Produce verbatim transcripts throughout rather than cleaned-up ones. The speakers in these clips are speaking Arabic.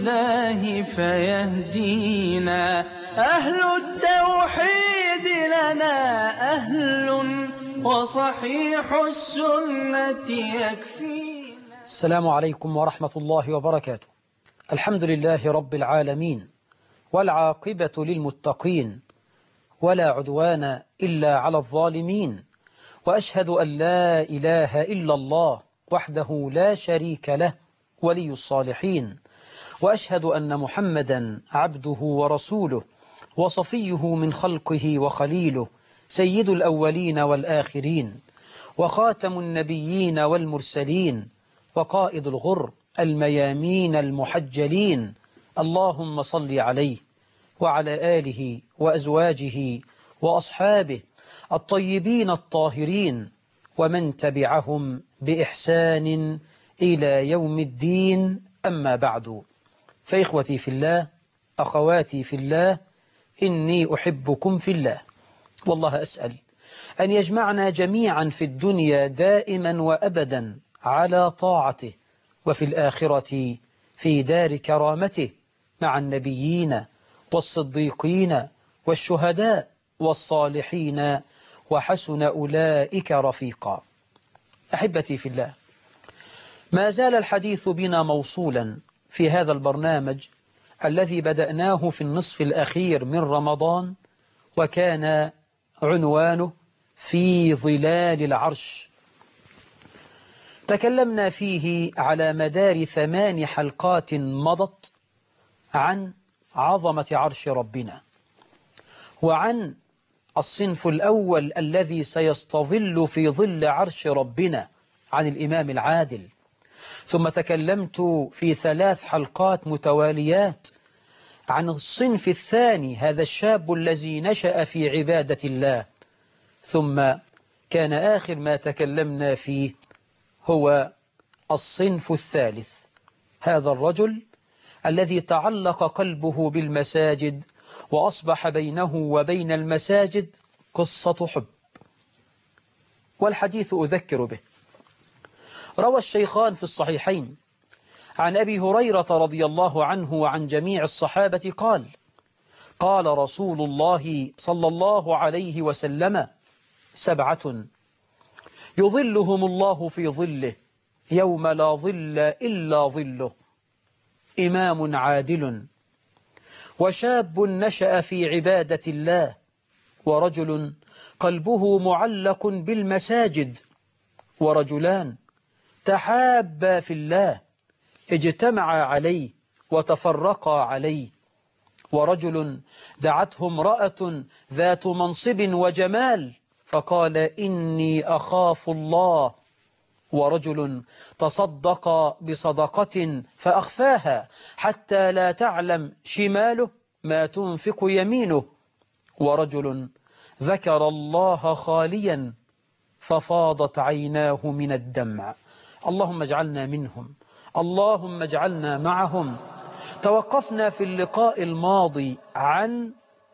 الله فيهدينا، أهل التوحيد لنا أهل، وصحيح السنة يكفينا. السلام عليكم ورحمة الله وبركاته. الحمد لله رب العالمين، والعاقبة للمتقين، ولا عدوان إلا على الظالمين، وأشهد أن لا إله إلا الله وحده لا شريك له ولي الصالحين، وأشهد أن محمدا عبده ورسوله وصفيه من خلقه وخليله، سيد الأولين والآخرين، وخاتم النبيين والمرسلين، وقائد الغر الميامين المحجلين. اللهم صل عليه وعلى آله وأزواجه وأصحابه الطيبين الطاهرين، ومن تبعهم بإحسان إلى يوم الدين. أما بعد، فإخوتي في الله، أخواتي في الله، إني أحبكم في الله، والله أسأل أن يجمعنا جميعا في الدنيا دائما وأبدا على طاعته، وفي الآخرة في دار كرامته مع النبيين والصديقين والشهداء والصالحين، وحسن أولئك رفيقا. أحبتي في الله، ما زال الحديث بنا موصولا في هذا البرنامج الذي بدأناه في النصف الأخير من رمضان، وكان عنوانه في ظلال العرش. تكلمنا فيه على مدار ثمان حلقات مضت عن عظمة عرش ربنا، وعن الصنف الأول الذي سيستظل في ظل عرش ربنا عن الإمام العادل. ثم تكلمت في ثلاث حلقات متواليات عن الصنف الثاني، هذا الشاب الذي نشأ في عبادة الله. ثم كان آخر ما تكلمنا فيه هو الصنف الثالث، هذا الرجل الذي تعلق قلبه بالمساجد، وأصبح بينه وبين المساجد قصة حب. والحديث أذكر به. روى الشيخان في الصحيحين عن أبي هريرة رضي الله عنه وعن جميع الصحابة قال: قال رسول الله صلى الله عليه وسلم: سبعة يظلهم الله في ظله يوم لا ظل إلا ظله: إمام عادل، وشاب نشأ في عبادة الله، ورجل قلبه معلق بالمساجد، ورجلان تحابا في الله اجتمعا عليه وتفرقا عليه، ورجل دعته امرأة ذات منصب وجمال فقال: إني أخاف الله، ورجل تصدق بصدقة فأخفاها حتى لا تعلم شماله ما تنفق يمينه، ورجل ذكر الله خاليا ففاضت عيناه من الدمع. اللهم اجعلنا منهم، اللهم اجعلنا معهم. توقفنا في اللقاء الماضي عن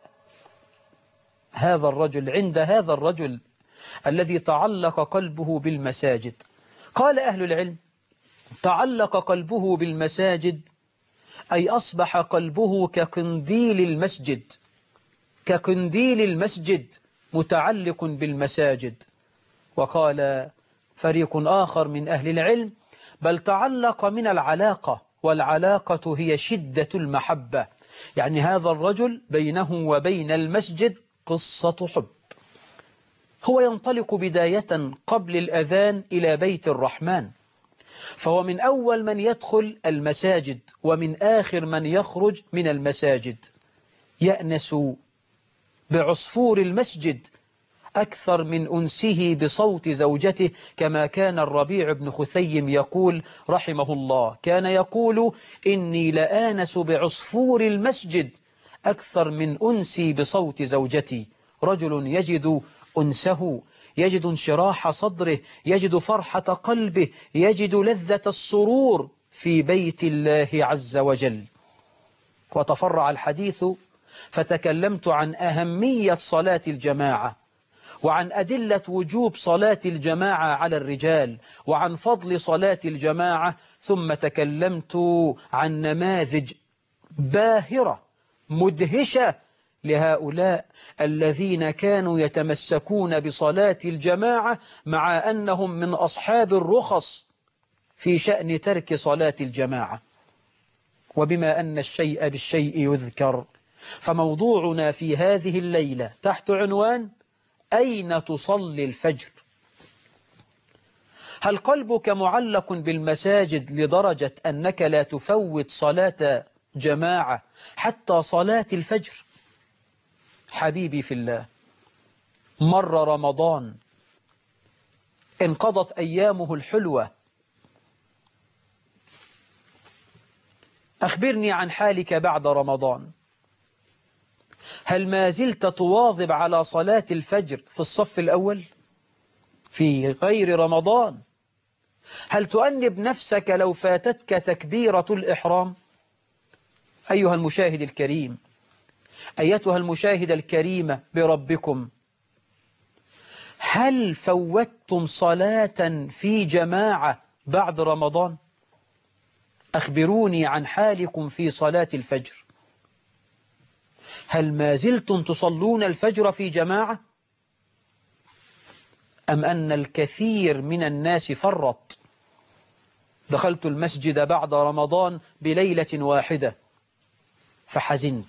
هذا الرجل، عند هذا الرجل الذي تعلق قلبه بالمساجد. قال أهل العلم: تعلق قلبه بالمساجد أي أصبح قلبه كقنديل المسجد، كقنديل المسجد متعلق بالمساجد. وقال فريق آخر من أهل العلم: بل تعلق من العلاقة، والعلاقة هي شدة المحبة، يعني هذا الرجل بينه وبين المسجد قصة حب. هو ينطلق بداية قبل الأذان إلى بيت الرحمن، فهو من أول من يدخل المساجد ومن آخر من يخرج من المساجد. يأنس بعصفور المسجد أكثر من أنسه بصوت زوجته، كما كان الربيع بن خثيم يقول رحمه الله، كان يقول: إني لآنس بعصفور المسجد أكثر من أنسي بصوت زوجتي. رجل يجد أنسه، يجد انشراح صدره، يجد فرحة قلبه، يجد لذة السرور في بيت الله عز وجل. وتفرع الحديث فتكلمت عن أهمية صلاة الجماعة، وعن أدلة وجوب صلاة الجماعة على الرجال وعن فضل صلاة الجماعة، ثم تكلمت عن نماذج باهرة مدهشة لهؤلاء الذين كانوا يتمسكون بصلاة الجماعة مع أنهم من أصحاب الرخص في شأن ترك صلاة الجماعة. وبما أن الشيء بالشيء يذكر، فموضوعنا في هذه الليلة تحت عنوان أين تصلي الفجر؟ هل قلبك معلق بالمساجد لدرجة أنك لا تفوت صلاة جماعة حتى صلاة الفجر؟ حبيبي في الله، مر رمضان، انقضت أيامه الحلوة، أخبرني عن حالك بعد رمضان. هل ما زلت تواظب على صلاة الفجر في الصف الأول في غير رمضان؟ هل تؤنب نفسك لو فاتتك تكبيرة الإحرام؟ أيها المشاهد الكريم، أيتها المشاهدة الكريمة بربكم، هل فوتتم صلاة في جماعة بعد رمضان؟ أخبروني عن حالكم في صلاة الفجر. هل ما زلتم تصلون الفجر في جماعة؟ أم أن الكثير من الناس فرط؟ دخلت المسجد بعد رمضان بليلة واحدة فحزنت.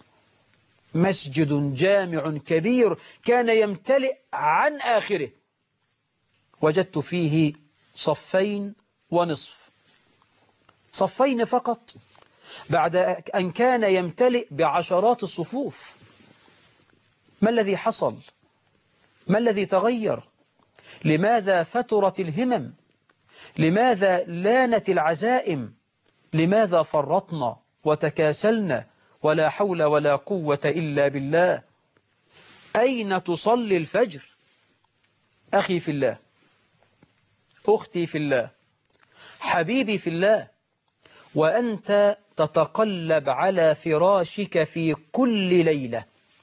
مسجد جامع كبير كان يمتلئ عن آخره، وجدت فيه صفين ونصف، صفين فقط، بعد أن كان يمتلئ بعشرات الصفوف. ما الذي حصل؟ ما الذي تغير؟ لماذا فترت الهمم؟ لماذا لانت العزائم؟ لماذا فرطنا وتكاسلنا؟ ولا حول ولا قوة إلا بالله. أين تصلي الفجر؟ أخي في الله، أختي في الله، حبيبي في الله، وأنت تتقلب على فراشك في كل ليلة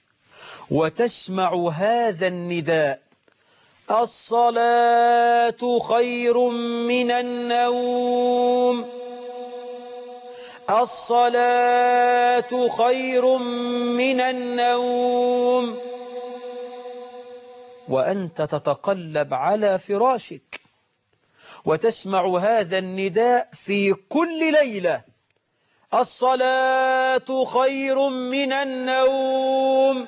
وتسمع هذا النداء: الصلاة خير من النوم، الصلاة خير من النوم، وأنت تتقلب على فراشك وتسمع هذا النداء في كل ليلة: الصلاة خير من النوم،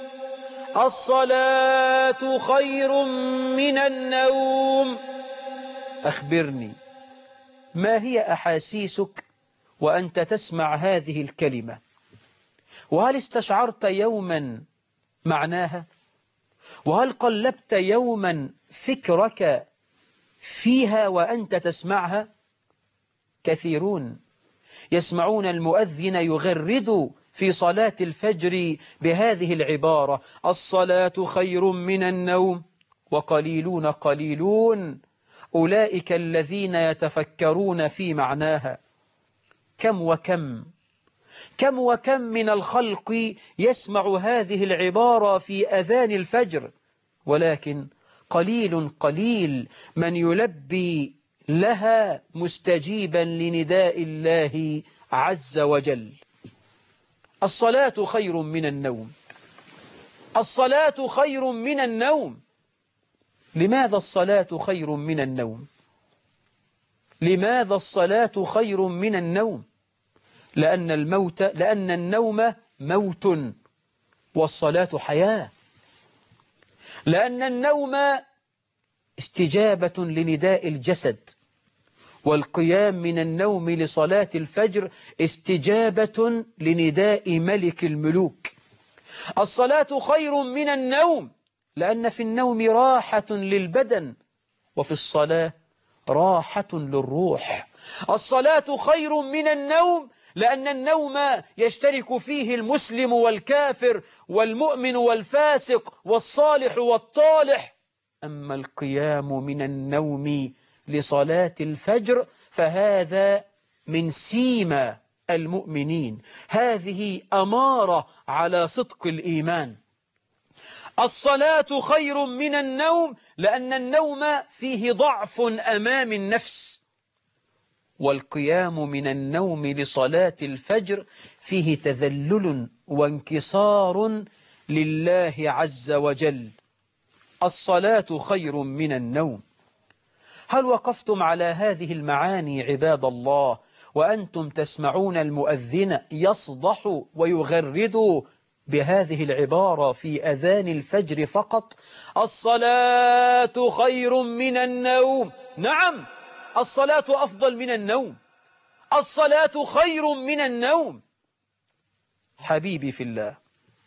الصلاة خير من النوم. أخبرني، ما هي أحاسيسك وأنت تسمع هذه الكلمة؟ وهل استشعرت يوما معناها؟ وهل قلبت يوما فكرك فيها وأنت تسمعها؟ كثيرون يسمعون المؤذن يغرد في صلاة الفجر بهذه العبارة: الصلاة خير من النوم، وقليلون قليلون أولئك الذين يتفكرون في معناها. كم وكم كم وكم من الخلق يسمع هذه العبارة في أذان الفجر، ولكن قليل قليل من يلبي لها مستجيبا لنداء الله عز وجل. الصلاة خير من النوم، الصلاة خير من النوم. لماذا الصلاة خير من النوم؟ لماذا الصلاة خير من النوم؟ لأن الموت لأن النوم موت والصلاة حياة. لأن النوم استجابة لنداء الجسد، والقيام من النوم لصلاة الفجر استجابة لنداء ملك الملوك. الصلاة خير من النوم لأن في النوم راحة للبدن، وفي الصلاة راحة للروح. الصلاة خير من النوم لأن النوم يشترك فيه المسلم والكافر والمؤمن والفاسق والصالح والطالح. أما القيام من النوم لصلاة الفجر فهذا من سيما المؤمنين، هذه أمارة على صدق الإيمان. الصلاة خير من النوم، لأن النوم فيه ضعف أمام النفس، والقيام من النوم لصلاة الفجر فيه تذلل وانكسار لله عز وجل. الصلاة خير من النوم. هل وقفتم على هذه المعاني عباد الله وأنتم تسمعون المؤذن يصدح ويغرد بهذه العبارة في أذان الفجر فقط؟ الصلاة خير من النوم. نعم، الصلاة أفضل من النوم، الصلاة خير من النوم. حبيبي في الله،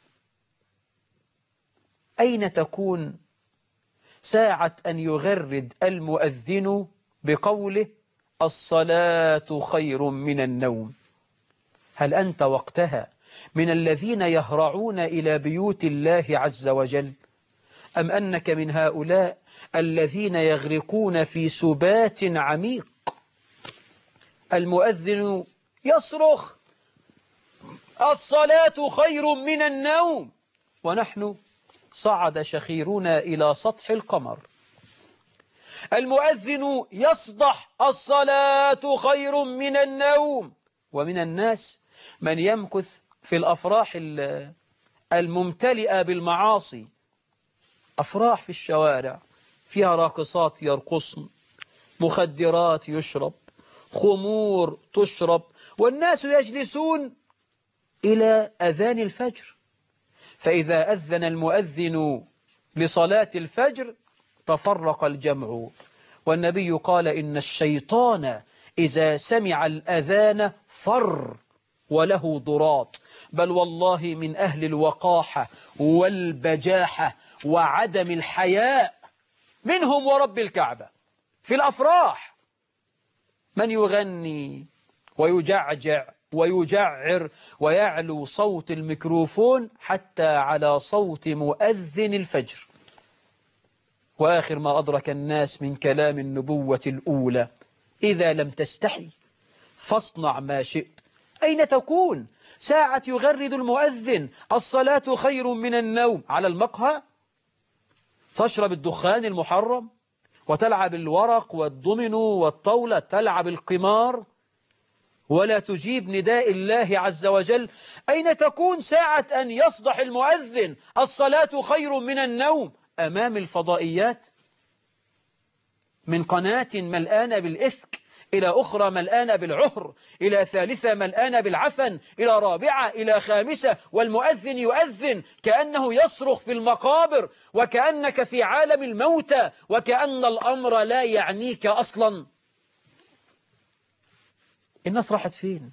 أين تكون ساعة أن يغرد المؤذن بقوله الصلاة خير من النوم؟ هل أنت وقتها من الذين يهرعون إلى بيوت الله عز وجل، أم أنك من هؤلاء الذين يغرقون في سبات عميق؟ المؤذن يصرخ الصلاة خير من النوم، ونحن صعد شخيرنا إلى سطح القمر. المؤذن يصدح الصلاة خير من النوم، ومن الناس من يمكث في الأفراح الممتلئة بالمعاصي، أفراح في الشوارع فيها راقصات يرقصن، مخدرات يشرب، خمور تشرب، والناس يجلسون إلى أذان الفجر. فإذا أذن المؤذن لصلاة الفجر تفرق الجمع، والنبي قال إن الشيطان إذا سمع الأذان فر وله ضراط. بل والله من أهل الوقاحة والبجاحة وعدم الحياء منهم ورب الكعبة في الأفراح من يغني ويجعجع ويجعر ويعلو صوت الميكروفون حتى على صوت مؤذن الفجر. وآخر ما أدرك الناس من كلام النبوة الأولى إذا لم تستحي فاصنع ما شئت. أين تكون ساعة يغرد المؤذن الصلاة خير من النوم؟ على المقهى تشرب الدخان المحرم وتلعب الورق والضمنو والطاولة، تلعب القمار ولا تجيب نداء الله عز وجل. أين تكون ساعة أن يصدح المؤذن الصلاة خير من النوم؟ أمام الفضائيات، من قناة ملآنة بالإفك إلى أخرى ملآنة بالعهر، إلى ثالثة ملآنة بالعفن، إلى رابعة، إلى خامسة، والمؤذن يؤذن كأنه يصرخ في المقابر، وكأنك في عالم الموتى، وكأن الأمر لا يعنيك أصلا. الناس راحت فين؟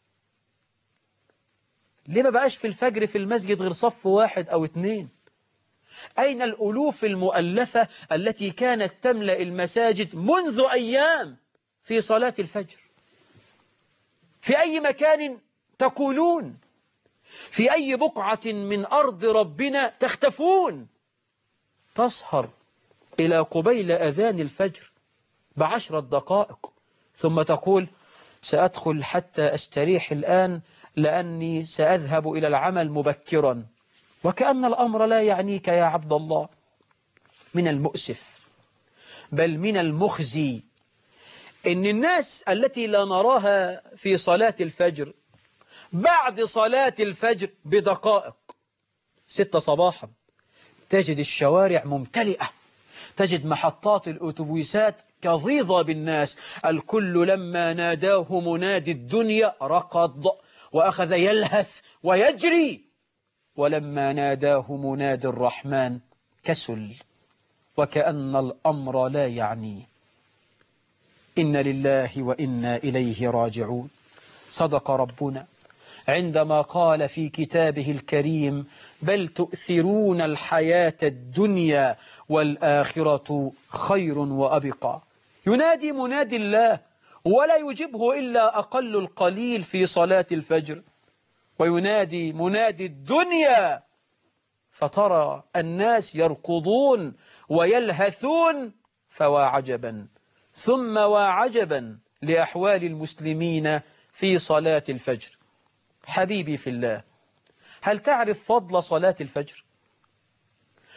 ليه ما بقاش في الفجر في المسجد غير صف واحد أو اتنين؟ أين الألوف المؤلفة التي كانت تملأ المساجد منذ أيام في صلاة الفجر؟ في أي مكان تكونون؟ في أي بقعة من أرض ربنا تختفون؟ تسهر إلى قبيل أذان الفجر بعشرة دقائق ثم تقول سأدخل حتى أستريح الآن لأني سأذهب إلى العمل مبكرا، وكأن الأمر لا يعنيك يا عبد الله. من المؤسف بل من المخزي إن الناس التي لا نراها في صلاة الفجر بعد صلاة الفجر بدقائق ستة صباحا تجد الشوارع ممتلئة، تجد محطات الأتوبيسات كظيظة بالناس، الكل لما ناداه منادي الدنيا ركض وأخذ يلهث ويجري، ولما ناداه منادي الرحمن كسل وكأن الأمر لا يعنيه. إن لله وإنا إليه راجعون. صدق ربنا عندما قال في كتابه الكريم بل تؤثرون الحياة الدنيا والآخرة خير وأبقى. ينادي منادي الله ولا يجبه إلا أقل القليل في صلاة الفجر، وينادي منادي الدنيا فترى الناس يركضون ويلهثون، فوا عجبا ثم وعجبا لأحوال المسلمين في صلاة الفجر. حبيبي في الله، هل تعرف فضل صلاة الفجر؟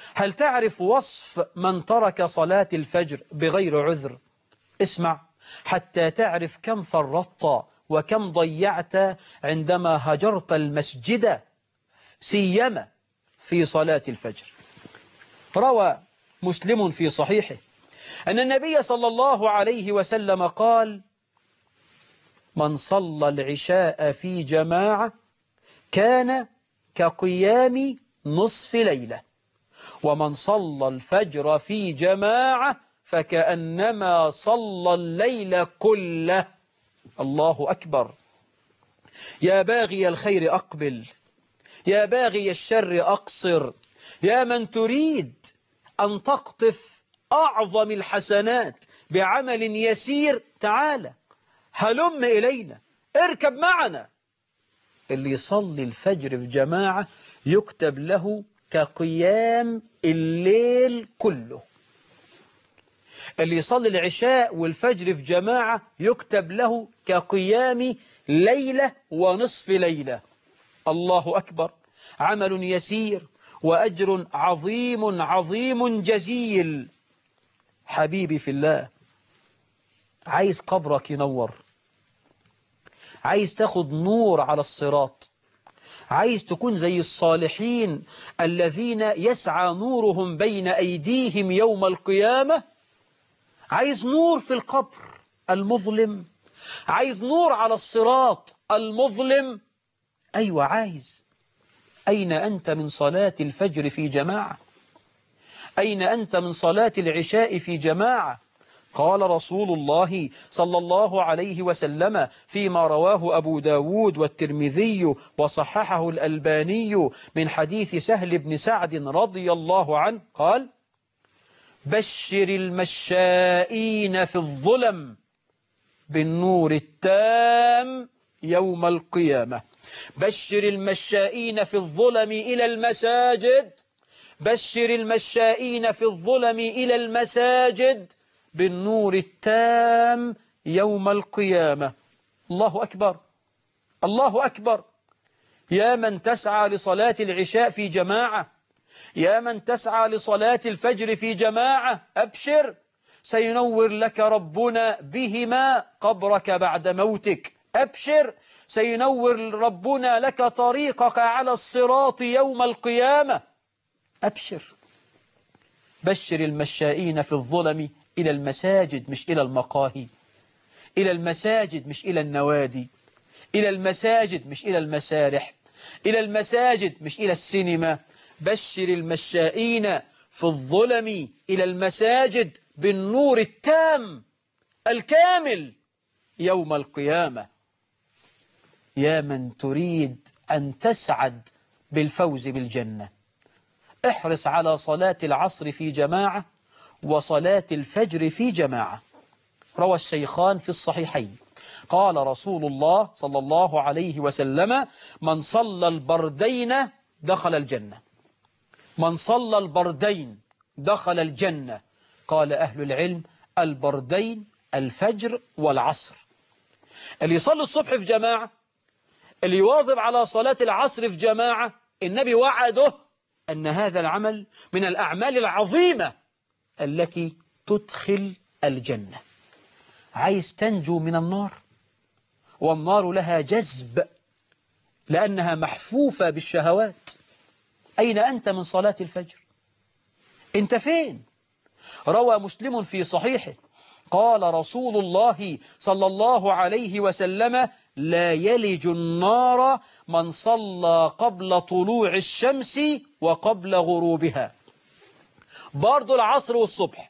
هل تعرف وصف من ترك صلاة الفجر بغير عذر؟ اسمع حتى تعرف كم فرطت وكم ضيعت عندما هجرت المسجد سيما في صلاة الفجر. روى مسلم في صحيحه أن النبي صلى الله عليه وسلم قال: من صلى العشاء في جماعة كان كقيام نصف ليلة، ومن صلى الفجر في جماعة فكأنما صلى الليل كله. الله أكبر. يا باغي الخير أقبل، يا باغي الشر أقصر، يا من تريد أن تقطف أعظم الحسنات بعمل يسير، تعالى هلم إلينا، اركب معنا. اللي يصلي الفجر في جماعة يكتب له كقيام الليل كله. اللي يصلي العشاء والفجر في جماعة يكتب له كقيام ليلة ونصف ليلة. الله أكبر. عمل يسير وأجر عظيم عظيم جزيل. حبيبي في الله، عايز قبرك ينور، عايز تاخد نور على الصراط، عايز تكون زي الصالحين الذين يسعى نورهم بين أيديهم يوم القيامة، عايز نور في القبر المظلم، عايز نور على الصراط المظلم. أيوة عايز. أين أنت من صلاة الفجر في جماعة؟ أين أنت من صلاة العشاء في جماعة؟ قال رسول الله صلى الله عليه وسلم فيما رواه أبو داود والترمذي وصححه الألباني من حديث سهل بن سعد رضي الله عنه قال: بشر المشائين في الظلم بالنور التام يوم القيامة. بشر المشائين في الظلم إلى المساجد، بشر المشائين في الظلم إلى المساجد بالنور التام يوم القيامة. الله أكبر، الله أكبر. يا من تسعى لصلاة العشاء في جماعة، يا من تسعى لصلاة الفجر في جماعة، أبشر، سينور لك ربنا بهما قبرك بعد موتك. أبشر، سينور ربنا لك طريقك على الصراط يوم القيامة. أبشر. بشر المشائين في الظلم إلى المساجد مش إلى المقاهي، إلى المساجد مش إلى النوادي، إلى المساجد مش إلى المسارح، إلى المساجد مش إلى السينما. بشر المشائين في الظلم إلى المساجد بالنور التام الكامل يوم القيامة. يا من تريد أن تسعد بالفوز بالجنة، احرص على صلاة العصر في جماعة وصلاة الفجر في جماعة. روى الشيخان في الصحيحين قال رسول الله صلى الله عليه وسلم: من صلى البردين دخل الجنة. من صلى البردين دخل الجنة. قال أهل العلم: البردين الفجر والعصر. اللي يصلي الصبح في جماعة، اللي يواظب على صلاة العصر في جماعة، النبي وعده أن هذا العمل من الأعمال العظيمة التي تدخل الجنة. عايز تنجو من النار، والنار لها جذب لأنها محفوفة بالشهوات. أين أنت من صلاة الفجر؟ أنت فين؟ روى مسلم في صحيحه قال رسول الله صلى الله عليه وسلم: لا يلج النار من صلى قبل طلوع الشمس وقبل غروبها. برضو العصر والصبح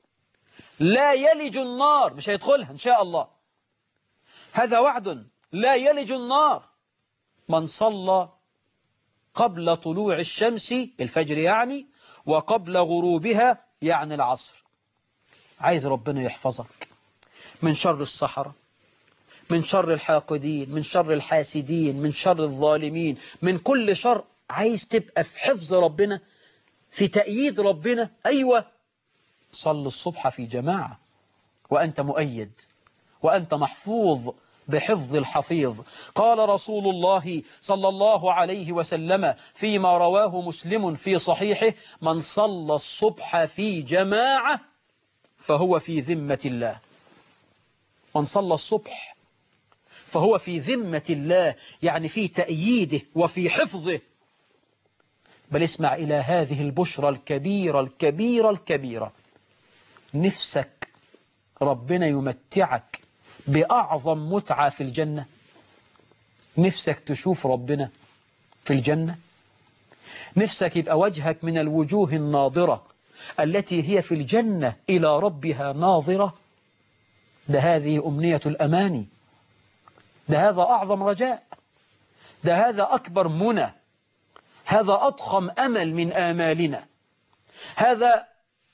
لا يلج النار، مش هيدخلها إن شاء الله، هذا وعد. لا يلج النار من صلى قبل طلوع الشمس الفجر يعني، وقبل غروبها يعني العصر. عايز ربنا يحفظك من شر السحرة، من شر الحاقدين، من شر الحاسدين، من شر الظالمين، من كل شر. عايز تبقى في حفظ ربنا، في تأييد ربنا. أيوة، صل الصبح في جماعة وأنت مؤيد وأنت محفوظ بحفظ الحفيظ. قال رسول الله صلى الله عليه وسلم فيما رواه مسلم في صحيحه: من صلى الصبح في جماعة فهو في ذمة الله. من صلى الصبح فهو في ذمة الله، يعني في تأييده وفي حفظه. بل اسمع إلى هذه البشرى الكبيرة الكبيرة الكبيرة. نفسك ربنا يمتعك بأعظم متعة في الجنة؟ نفسك تشوف ربنا في الجنة؟ نفسك يبقى وجهك من الوجوه الناظرة التي هي في الجنة إلى ربها ناظرة؟ ده هذه أمنية الأماني، ده هذا أعظم رجاء، ده هذا أكبر منى، هذا أضخم أمل من آمالنا، هذا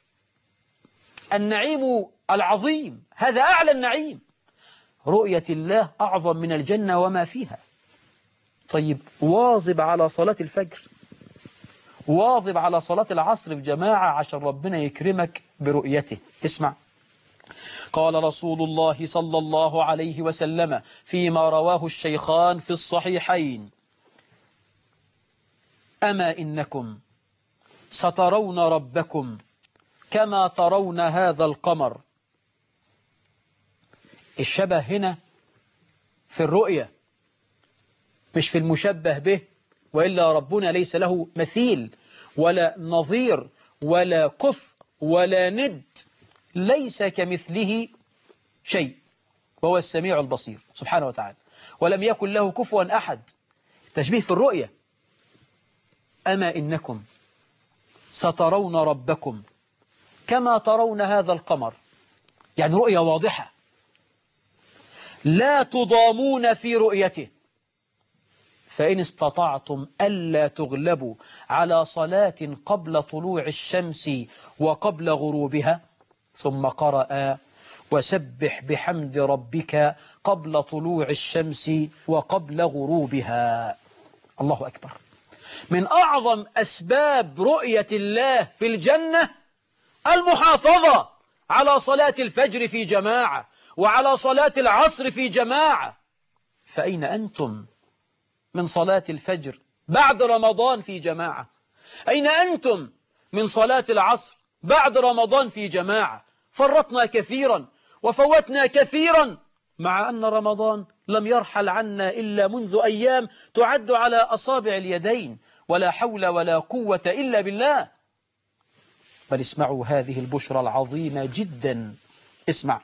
النعيم العظيم، هذا أعلى النعيم. رؤية الله أعظم من الجنة وما فيها. طيب واظب على صلاة الفجر، واظب على صلاة العصر في جماعة عشان ربنا يكرمك برؤيته. اسمع، قال رسول الله صلى الله عليه وسلم فيما رواه الشيخان في الصحيحين: أما إنكم سترون ربكم كما ترون هذا القمر. الشبه هنا في الرؤية مش في المشبه به، وإلا ربنا ليس له مثيل ولا نظير ولا كفء ولا ند، ليس كمثله شيء، وهو السميع البصير سبحانه وتعالى، ولم يكن له كفوا أحد. تشبيه في الرؤية. أما إنكم سترون ربكم كما ترون هذا القمر، يعني رؤية واضحة، لا تضامون في رؤيته، فإن استطعتم ألا تغلبوا على صلاة قبل طلوع الشمس وقبل غروبها. ثم قرأ: وسبح بحمد ربك قبل طلوع الشمس وقبل غروبها. الله أكبر. من أعظم أسباب رؤية الله في الجنة المحافظة على صلاة الفجر في جماعة وعلى صلاة العصر في جماعة. فأين أنتم من صلاة الفجر بعد رمضان في جماعة؟ أين أنتم من صلاة العصر بعد رمضان في جماعة؟ فرطنا كثيرا وفوتنا كثيرا، مع أن رمضان لم يرحل عنا إلا منذ أيام تعد على أصابع اليدين، ولا حول ولا قوة إلا بالله. بل اسمعوا هذه البشرى العظيمة جدا. اسمع،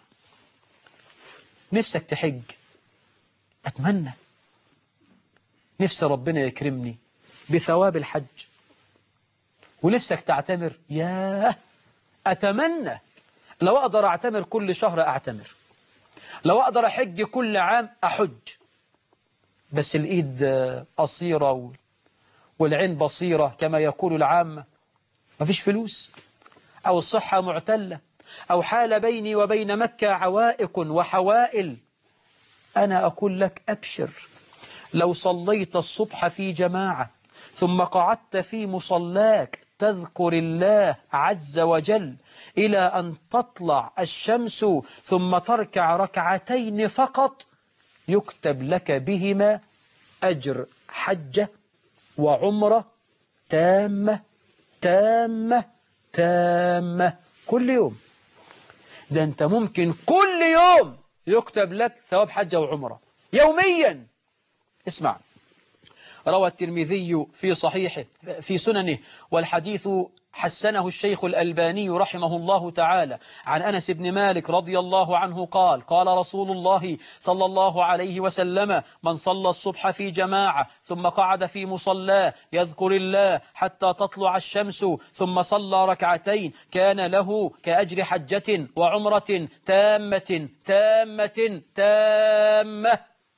نفسك تحج؟ أتمنى نفس ربنا يكرمني بثواب الحج. ونفسك تعتمر؟ ياه، أتمنى لو أقدر أعتمر كل شهر أعتمر، لو أقدر أحج كل عام أحج. بس الإيد قصيرة والعين بصيرة كما يقول العامة، مفيش فلوس، أو الصحة معتلة، أو حال بيني وبين مكة عوائق وحوائل. أنا أقول لك أبشر، لو صليت الصبح في جماعة ثم قعدت في مصلاك تذكر الله عز وجل إلى أن تطلع الشمس ثم تركع ركعتين فقط، يكتب لك بهما أجر حجة وعمرة تامة تامة تامة كل يوم. ده أنت ممكن كل يوم يكتب لك ثواب حجة وعمرة يوميا. اسمع، روى الترمذي في صحيحه في سننه، والحديث حسنه الشيخ الألباني رحمه الله تعالى، عن أنس بن مالك رضي الله عنه قال: قال رسول الله صلى الله عليه وسلم: من صلى الصبح في جماعة ثم قعد في مصلاه يذكر الله حتى تطلع الشمس ثم صلى ركعتين كان له كأجر حجة وعمرة تامة تامة تامة.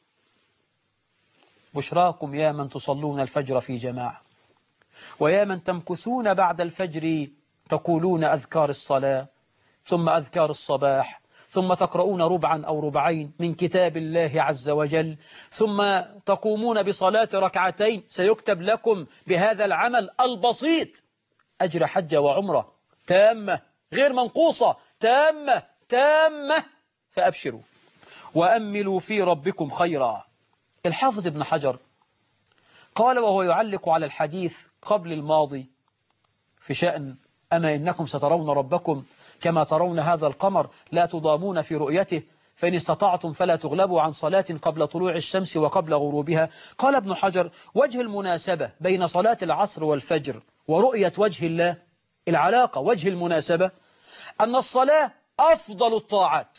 بشراكم يا من تصلون الفجر في جماعة، ويا من تمكثون بعد الفجر تقولون أذكار الصلاة ثم أذكار الصباح، ثم تقرؤون ربعا أو ربعين من كتاب الله عز وجل، ثم تقومون بصلاة ركعتين، سيكتب لكم بهذا العمل البسيط أجر حجة وعمرة تامة غير منقوصة، تامة تامة. فأبشروا. وأملوا في ربكم خيرا. الحافظ ابن حجر قال وهو يعلق على الحديث قبل الماضي في شأن أما إنكم سترون ربكم كما ترون هذا القمر لا تضامون في رؤيته فإن استطعتم فلا تغلبوا عن صلاة قبل طلوع الشمس وقبل غروبها. قال ابن حجر وجه المناسبة بين صلاة العصر والفجر ورؤية وجه الله، العلاقة وجه المناسبة أن الصلاة أفضل الطاعات،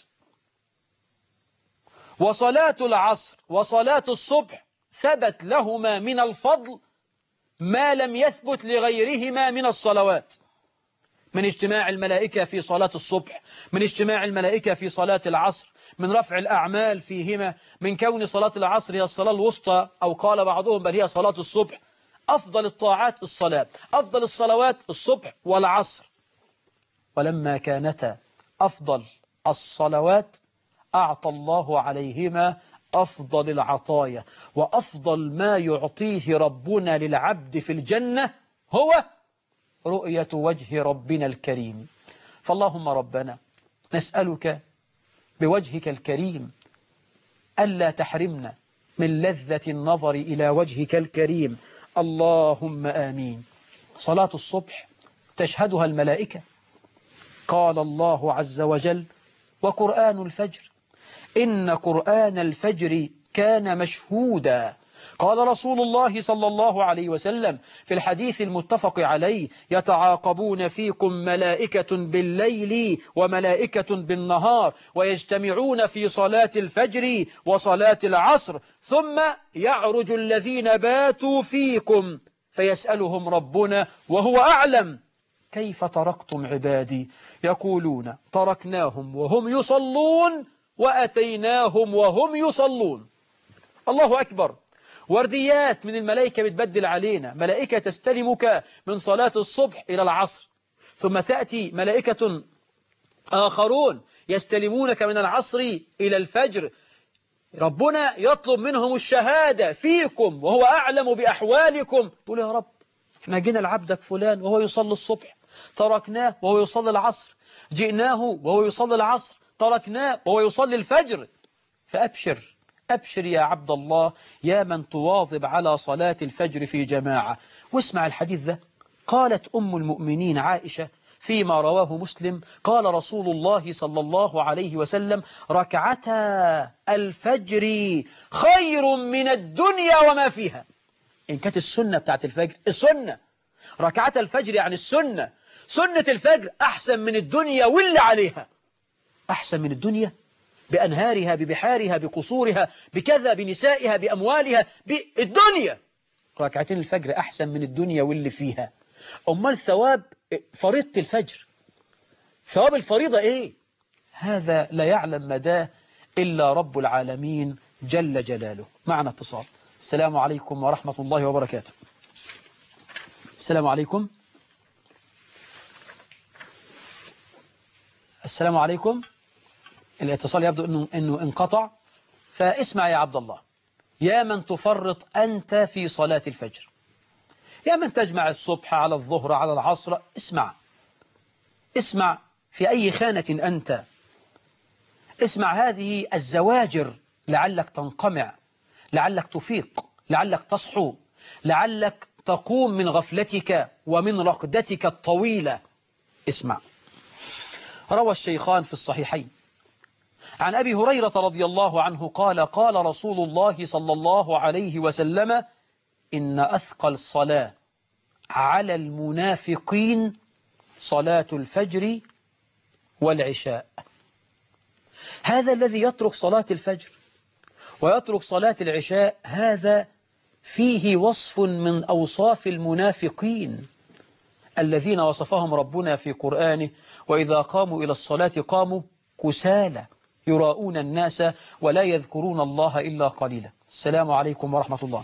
وصلاة العصر وصلاة الصبح ثبت لهما من الفضل ما لم يثبت لغيرهما من الصلوات، من اجتماع الملائكة في صلاة الصبح، من اجتماع الملائكة في صلاة العصر، من رفع الأعمال فيهما، من كون صلاة العصر هي الصلاة الوسطى أو قال بعضهم بل هي صلاة الصبح. أفضل الطاعات الصلاة، أفضل الصلوات الصبح والعصر. ولما كانتا أفضل الصلوات أعطى الله عليهما أفضل العطايا، وأفضل ما يعطيه ربنا للعبد في الجنة هو رؤية وجه ربنا الكريم. فاللهم ربنا نسألك بوجهك الكريم ألا تحرمنا من لذة النظر إلى وجهك الكريم، اللهم آمين. صلاة الصبح تشهدها الملائكة، قال الله عز وجل وقرآن الفجر إن قرآن الفجر كان مشهودا. قال رسول الله صلى الله عليه وسلم في الحديث المتفق عليه يتعاقبون فيكم ملائكة بالليل وملائكة بالنهار ويجتمعون في صلاة الفجر وصلاة العصر، ثم يعرج الذين باتوا فيكم فيسألهم ربنا وهو أعلم كيف تركتم عبادي، يقولون تركناهم وهم يصلون وأتيناهم وهم يصلون. الله أكبر. ورديات من الملائكة بتبدل علينا، ملائكة تستلمك من صلاة الصبح إلى العصر، ثم تأتي ملائكة آخرون يستلمونك من العصر إلى الفجر. ربنا يطلب منهم الشهادة فيكم وهو أعلم بأحوالكم. تقول يا رب احنا جينا لعبدك فلان وهو يصلي الصبح تركناه وهو يصلي العصر، جئناه وهو يصلي العصر تركناه وهو يصلي الفجر. فأبشر أبشر يا عبد الله يا من تواظب على صلاة الفجر في جماعة. واسمع الحديث ده. قالت أم المؤمنين عائشة فيما رواه مسلم قال رسول الله صلى الله عليه وسلم ركعتا الفجر خير من الدنيا وما فيها. إن كانت السنة بتاعت الفجر، السنة ركعتا الفجر يعني السنة، سنة الفجر أحسن من الدنيا واللي عليها، أحسن من الدنيا بأنهارها ببحارها بقصورها بكذا بنسائها بأموالها بالدنيا. ركعتين الفجر أحسن من الدنيا واللي فيها. أمال ثواب فريضة الفجر، ثواب الفريضة إيه؟ هذا لا يعلم مداه إلا رب العالمين جل جلاله. معنا اتصال. السلام عليكم ورحمة الله وبركاته. السلام عليكم. السلام عليكم. الاتصال يبدو أنه, إنه انقطع. فاسمع يا عبد الله يا من تفرط أنت في صلاة الفجر، يا من تجمع الصبح على الظهر على العصر، اسمع اسمع في أي خانة أنت، اسمع هذه الزواجر لعلك تنقمع، لعلك تفيق، لعلك تصحو، لعلك تقوم من غفلتك ومن رقدتك الطويلة. اسمع. روى الشيخان في الصحيحين عن أبي هريرة رضي الله عنه قال قال رسول الله صلى الله عليه وسلم إن أثقل الصلاة على المنافقين صلاة الفجر والعشاء. هذا الذي يترك صلاة الفجر ويترك صلاة العشاء هذا فيه وصف من أوصاف المنافقين الذين وصفهم ربنا في قرآنه وإذا قاموا إلى الصلاة قاموا كسالى يراؤون الناس ولا يذكرون الله إلا قليلا. السلام عليكم ورحمة الله.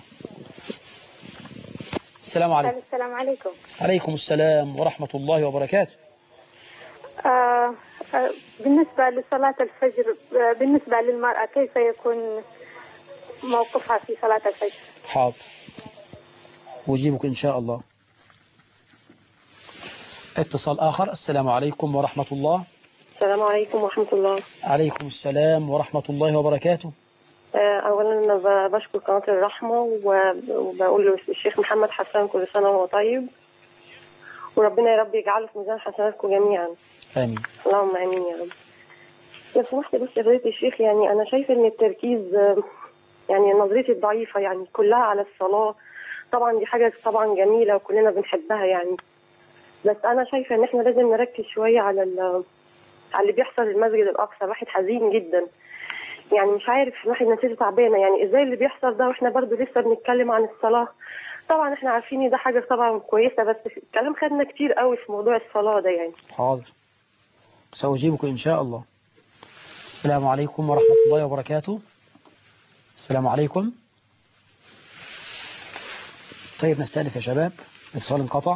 السلام عليكم. السلام عليكم. عليكم السلام ورحمة الله وبركاته. آه آه بالنسبة لصلاة الفجر، آه بالنسبة للمرأة كيف يكون موقفها في صلاة الفجر؟ حاضر وجيبك إن شاء الله. اتصال آخر. السلام عليكم ورحمة الله. السلام السلام عليكم ورحمة الله. عليكم السلام ورحمة الله وبركاته. أولا أنا بشكر قناة الرحمة وبقول للشيخ محمد حسان كل سنة وهو طيب، وربنا يا رب يجعله في ميزان حسناتكم جميعا. آمين. اللهم آمين يا رب. لو سمحت بس يا فضيلة الشيخ، يعني أنا شايفة إن التركيز، يعني نظرتي الضعيفة يعني كلها على الصلاة. طبعا دي حاجة طبعا جميلة وكلنا بنحبها يعني، بس أنا شايفة إن إحنا لازم نركز شوية على على اللي بيحصل في المسجد الأقصى. الواحد حزين جدا، يعني مش عارف، الواحد نفسيته تعبانة، يعني إزاي اللي بيحصل ده وإحنا برضو لسه بنتكلم عن الصلاة. طبعا إحنا عارفين إن ده حاجة طبعا كويسة، بس الكلام خدنا كتير قوي في موضوع الصلاة ده يعني. حاضر، سأجيبك إن شاء الله. السلام عليكم ورحمة الله وبركاته. السلام عليكم. طيب نستأنف يا شباب، الاتصال انقطع.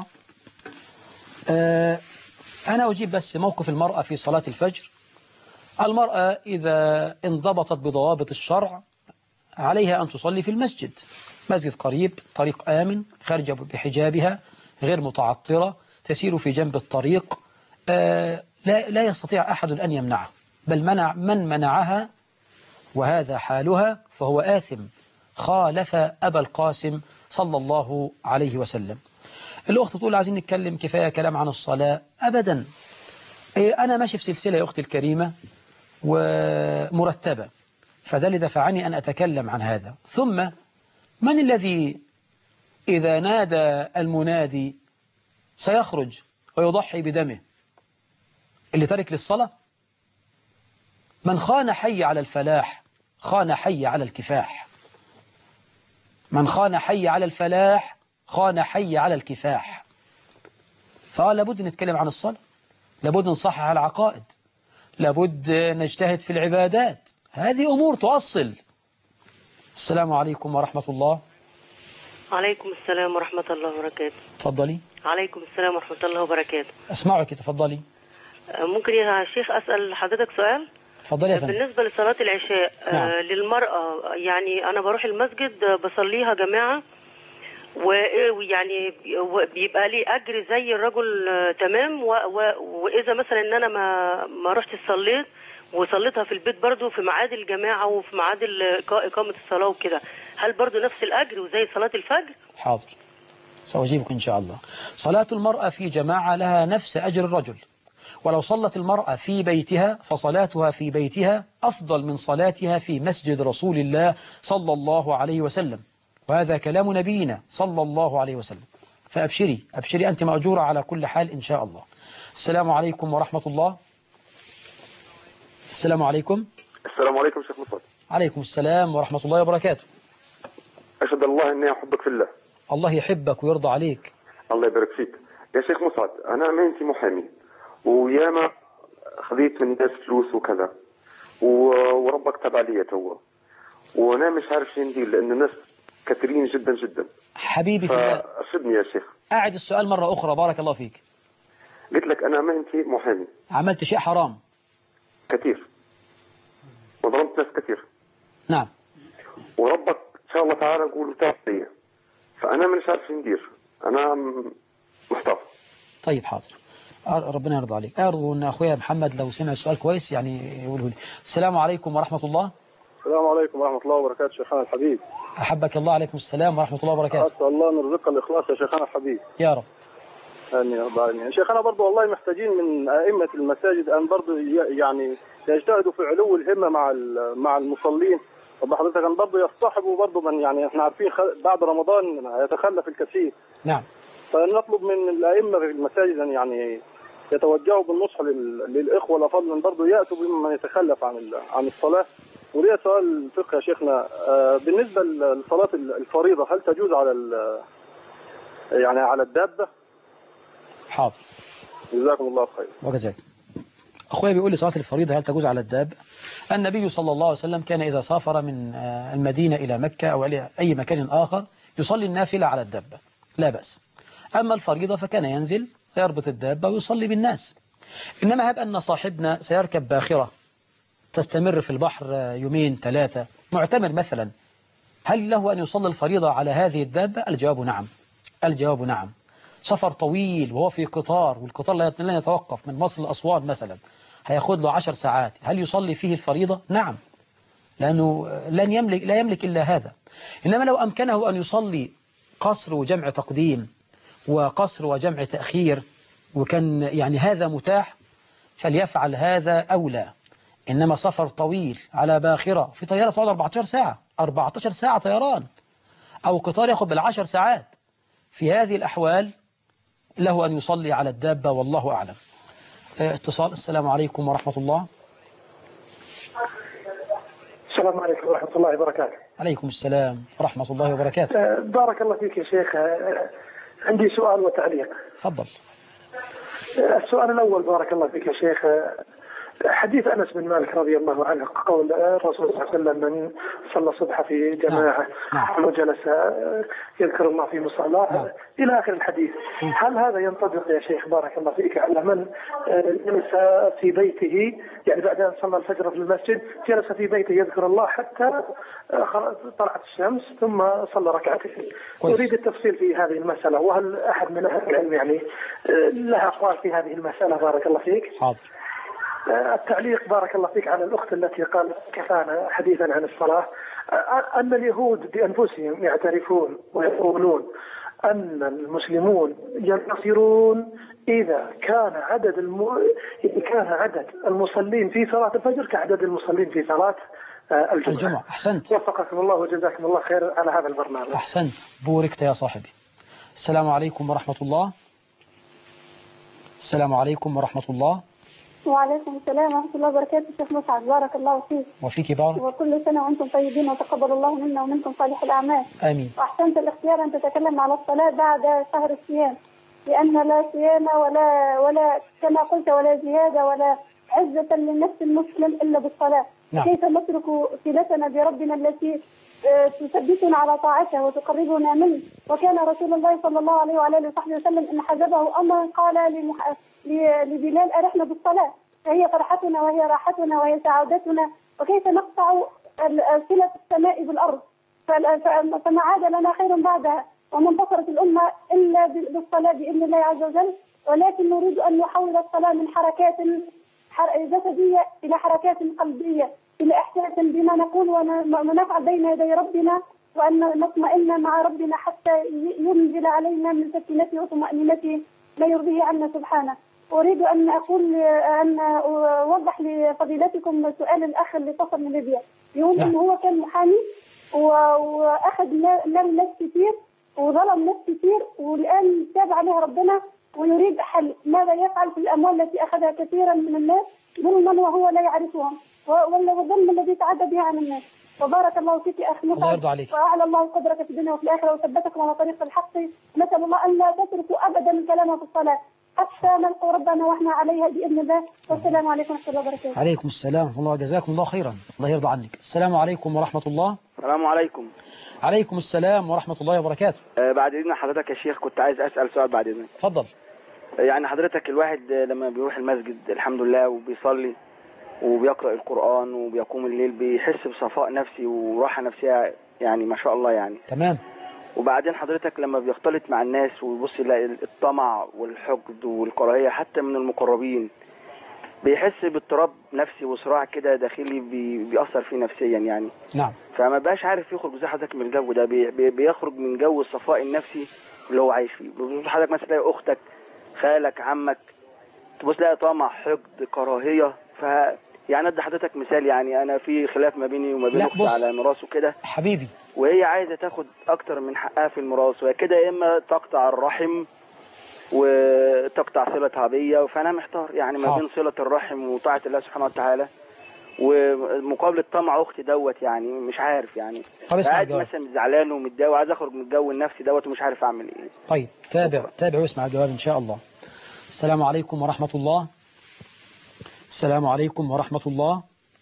أه أنا أجيب بس موقف المرأة في صلاة الفجر. المرأة إذا انضبطت بضوابط الشرع عليها أن تصلي في المسجد، مسجد قريب، طريق آمن، خارجة بحجابها، غير متعطرة، تسير في جنب الطريق، أه لا, لا يستطيع أحد أن يمنعها، بل منع من منعها وهذا حالها فهو آثم، خالف أبا القاسم صلى الله عليه وسلم. الأخت تقول عايزين نتكلم كفاية كلام عن الصلاة. أبدا، أنا ماشي في سلسلة يا أختي الكريمة ومرتبة، فده اللي دفعني أن أتكلم عن هذا. ثم من الذي إذا نادى المنادي سيخرج ويضحي بدمه؟ اللي ترك للصلاة؟ من خان حي على الفلاح خان حي على الكفاح. من خان حي على الفلاح خان حي على الكفاح. فلا بد نتكلم عن الصلاة، لابد نصحح العقائد، لابد نجتهد في العبادات، هذه أمور تؤصل. السلام عليكم ورحمة الله. عليكم السلام ورحمة الله وبركاته. تفضلي. عليكم السلام ورحمة الله وبركاته. أسمعك، تفضلي. ممكن يا شيخ أسأل حضرتك سؤال؟ تفضلي يا فندم. بالنسبة لصلاة العشاء، نعم. للمرأة، يعني أنا بروح المسجد بصليها جماعة، ويعني بيبقى لي أجر زي الرجل تمام، وإذا مثلا إن أنا ما ما رحت صليت وصليتها في البيت برضو في ميعاد الجماعة وفي ميعاد إقامة الصلاة وكده، هل برضو نفس الأجر وزي صلاة الفجر؟ حاضر، سأجيبك إن شاء الله. صلاة المرأة في جماعة لها نفس أجر الرجل، ولو صلت المرأة في بيتها فصلاتها في بيتها أفضل من صلاتها في مسجد رسول الله صلى الله عليه وسلم، وهذا كلام نبينا صلى الله عليه وسلم. فأبشري أبشري أنت مأجورة على كل حال إن شاء الله. السلام عليكم ورحمة الله. السلام عليكم. السلام عليكم شيخ مصعب. عليكم السلام ورحمة الله وبركاته. أشهد الله أني أحبك في الله. الله يحبك ويرضى عليك. الله يبارك فيك يا شيخ مصعب. أنا مهنتي محامي، وياما خذيت من الناس فلوس وكذا، وربك تبع لي توا، وانا مش عارف شو ندير لان الناس كثيرين جدا جدا. حبيبي في الله، ارشدني يا شيخ. أعد السؤال مرة أخرى بارك الله فيك. قلت لك أنا مهنتي محامي. عملت شيء حرام كثير وظلمت ناس كثير. نعم. وربك إن شاء الله تعالى نقول تعطيه، فأنا مش عارف شو ندير، أنا محتار. طيب حاضر، ربنا يرضى عليك. أرجو أن أخويا محمد لو سمع السؤال كويس يعني يقوله لي. السلام عليكم ورحمة الله. السلام عليكم ورحمة الله وبركاته شيخنا الحبيب. أحبك الله. عليكم السلام ورحمة الله وبركاته. أسأل الله أن يرزقك الإخلاص يا شيخنا الحبيب. يا رب. آمين يا رب العالمين. شيخنا برضو والله محتاجين من أئمة المساجد أن برضو يعني يجتهدوا في علو الهمة مع مع المصلين. طب حضرتك أن برضو يصطحبوا برضو من، يعني إحنا عارفين بعد رمضان يتخلف الكثير. نعم. فنطلب من الأئمة في المساجد أن يعني يتوجهوا بالنصح للإخوة الأفاضل برضو يأتوا بمن يتخلف عن عن الصلاة. وليه سؤال فقه يا شيخنا، بالنسبة لصلاة الفريضة هل تجوز على يعني على الدابة؟ حاضر. جزاكم الله خير. وجزاك. أخويا بيقول لي صلاة الفريضة هل تجوز على الدابة؟ النبي صلى الله عليه وسلم كان إذا سافر من المدينة إلى مكة أو إلى أي مكان آخر يصلي النافلة على الدابة، لا بأس. أما الفريضة فكان ينزل يربط الدابة ويصلي بالناس. إنما هب أن صاحبنا سيركب باخرة تستمر في البحر يومين ثلاثة معتمر مثلا، هل له أن يصلي الفريضة على هذه الدابة؟ الجواب نعم. الجواب نعم. سفر طويل وهو في قطار، والقطار لا يتوقف من مصر لأسوان مثلا، هياخد له عشر ساعات، هل يصلي فيه الفريضة؟ نعم، لأنه لن يملك لا يملك إلا هذا. إنما لو أمكنه أن يصلي قصر وجمع تقديم وقصر وجمع تأخير وكان يعني هذا متاح فليفعل هذا أولى. إنما سفر طويل على باخرة في طيارة تقعد أربعة عشر ساعة أربعة عشر ساعة طيران، أو قطار يأخذ بالعشر ساعات، في هذه الأحوال له أن يصلي على الدابة والله أعلم. اتصال. السلام عليكم ورحمة الله. السلام عليكم ورحمة الله وبركاته. عليكم السلام ورحمة الله وبركاته. بارك الله فيك يا شيخ، عندي سؤال وتعليق. تفضل. السؤال الأول بارك الله فيك يا شيخ، حديث أنس بن مالك رضي الله عنه قول الرسول صلى الله عليه وسلم من صلى الصبح في جماعة نعم. وجلس يذكر الله في مصلاه نعم. إلى آخر الحديث، هل هذا ينطبق يا شيخ بارك الله فيك على من جلس في بيته، يعني بعد أن صلى الفجر في المسجد جلس في بيته يذكر الله حتى طلعت الشمس ثم صلى ركعتين؟ أريد التفصيل في هذه المسألة، وهل أحد من أهل العلم يعني لها أقوال في هذه المسألة بارك الله فيك؟ حاضر. التعليق بارك الله فيك على الأخت التي قالت كفانا حديثا عن الصلاة، أن اليهود بأنفسهم يعترفون ويقولون أن المسلمون ينتصرون إذا كان عدد الم... كان عدد المصلين في صلاة الفجر كعدد المصلين في صلاة الجمعة. الجمعة. أحسنت. وفقكم الله وجزاكم الله خير على هذا البرنامج. أحسنت، بوركت يا صاحبي. السلام عليكم ورحمة الله. السلام عليكم ورحمة الله. وعليكم السلام ورحمة الله وبركاته. شيخ مسعد بارك الله فيك. وفيك بارك. وكل سنة وأنتم طيبين وتقبل الله منا ومنكم صالح الأعمال. آمين. وأحسنت الاختيار أن تتكلم على الصلاة بعد شهر الصيام، لأن لا صيام ولا ولا كما قلت ولا زيادة ولا عزة للنفس المسلم إلا بالصلاة. نعم. كيف نترك صلتنا بربنا التي تثبتنا على طاعته وتقربنا منه؟ وكان رسول الله صلى الله عليه وعلى اله وصحبه وسلم ان حجبه امر قال لمح... لبلال ارحنا بالصلاه، فهي فرحتنا وهي راحتنا وهي سعادتنا، وكيف نقطع صله السماء بالارض؟ فما عاد لنا خير بعدها، وما انتصرت الامه الا بالصلاه باذن الله عز وجل. ولكن نريد ان نحول الصلاه من حركات جسديه الى حركات قلبيه، إلى إحساس بما نقول ونفعل بين يدي ربنا، وأن نطمئن مع ربنا حتى ينزل علينا من سكينته وطمأنينته ما يرضيه عنا سبحانه. أريد أن أقول أن أوضح لفضيلتكم سؤال الأخ اللي اتصل من ليبيا، يقول إنه هو كان محامي وأخذ مال ناس كتير وظلم ناس كتير، والآن تاب عليه ربنا ويريد حل. ماذا يفعل في الأموال التي أخذها كثيرا من الناس ظلما وهو لا يعرفهم، والظلم الذي تعدى بها عن الناس؟ وبارك الله فيك يا أخي الله يرضى عليك. وأعلى الله قدرك في الدنيا وفي الآخرة وثبتكم على طريق الحق. نسأل الله أن لا تتركوا أبدا الكلام في الصلاة حتى نلقى ربنا وإحنا عليها بإذن الله. والسلام عليكم ورحمة الله وبركاته. عليكم السلام ورحمة الله، جزاكم الله خيرا، الله يرضى عنك. السلام عليكم ورحمة الله. السلام عليكم. عليكم السلام ورحمة الله وبركاته. آه بعد إذن حضرتك يا شيخ كنت عايز أسأل سؤال بعد إذنك. اتفضل. يعني حضرتك الواحد لما بيروح المسجد الحمد لله وبيصلي وبيقرأ القرآن وبيقوم الليل بيحس بصفاء نفسي وراحة نفسية، يعني ما شاء الله يعني. تمام. وبعدين حضرتك لما بيختلط مع الناس ويبص يلاقي الطمع والحقد والكراهية حتى من المقربين، بيحس باضطراب نفسي وصراع كده داخلي بي بيأثر فيه نفسيا يعني. نعم. فما بقاش عارف يخرج زي حضرتك من الجو ده، بي بي بيخرج من جو الصفاء النفسي اللي هو عايش فيه. حضرتك مثلا تلاقي أختك، خالك، عمك، تبص تلاقي طمع، حقد، كراهية. ف يعني ادي حضرتك مثال، يعني انا في خلاف ما بيني وما بين اختي على ميراث وكده حبيبي، وهي عايزه تاخد اكتر من حقها في الميراث، وهي كده يا اما تقطع الرحم وتقطع صلتها بيا، فانا محتار يعني ما بين صله الرحم وطاعه الله سبحانه وتعالى ومقابل طمع اختي دوت، يعني مش عارف يعني. قاعد مثلا زعلان ومتضايق وعايز اخرج من الجو النفسي دوت ومش عارف اعمل ايه. طيب تابع تابع واسمع الجواب ان شاء الله. السلام عليكم ورحمه الله. السلام عليكم ورحمة الله.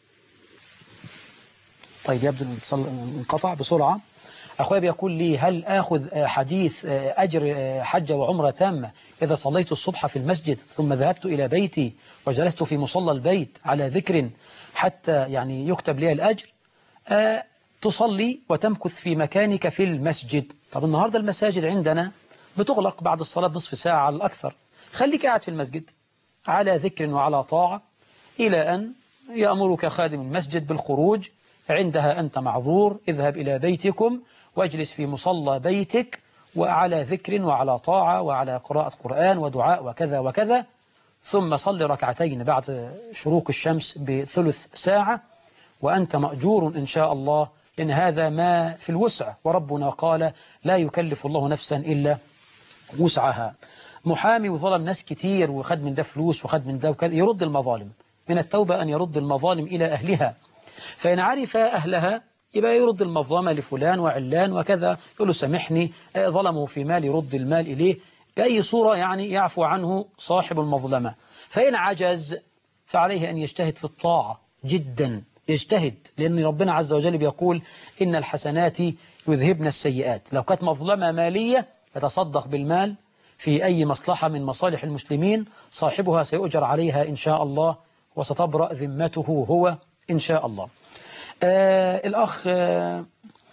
طيب يبدو الاتصال انقطع بسرعة. أخويا بيقول لي هل آخذ حديث أجر حجة وعمرة تامة إذا صليت الصبح في المسجد ثم ذهبت إلى بيتي وجلست في مصلى البيت على ذكر حتى يعني يكتب لي الأجر؟ أه تصلي وتمكث في مكانك في المسجد. طب النهاردة المساجد عندنا بتغلق بعد الصلاة بنصف ساعة على الأكثر، خليك قاعد في المسجد على ذكر وعلى طاعة إلى أن يأمرك خادم المسجد بالخروج. عندها أنت معذور، اذهب إلى بيتكم واجلس في مصلى بيتك وعلى ذكر وعلى طاعة وعلى قراءة قرآن ودعاء وكذا وكذا، ثم صل ركعتين بعد شروق الشمس بثلث ساعة وأنت مأجور إن شاء الله، لأن هذا ما في الوسع، وربنا قال لا يكلف الله نفسا إلا وسعها. محامي وظلم ناس كتير وخد من ده فلوس وخد من ده وكذا، يرد المظالم. من التوبة أن يرد المظالم إلى أهلها، فإن عرف أهلها يبقى يرد المظلمة لفلان وعلان وكذا، يقول له سامحني ظلمه في مال، يرد المال إليه بأي صورة يعني يعفو عنه صاحب المظلمة. فإن عجز فعليه أن يجتهد في الطاعة جدا، يجتهد، لأن ربنا عز وجل بيقول إن الحسنات يذهبن السيئات. لو كانت مظلمة مالية يتصدق بالمال في أي مصلحة من مصالح المسلمين، صاحبها سيؤجر عليها إن شاء الله وستبرأ ذمته هو إن شاء الله. آه الأخ آه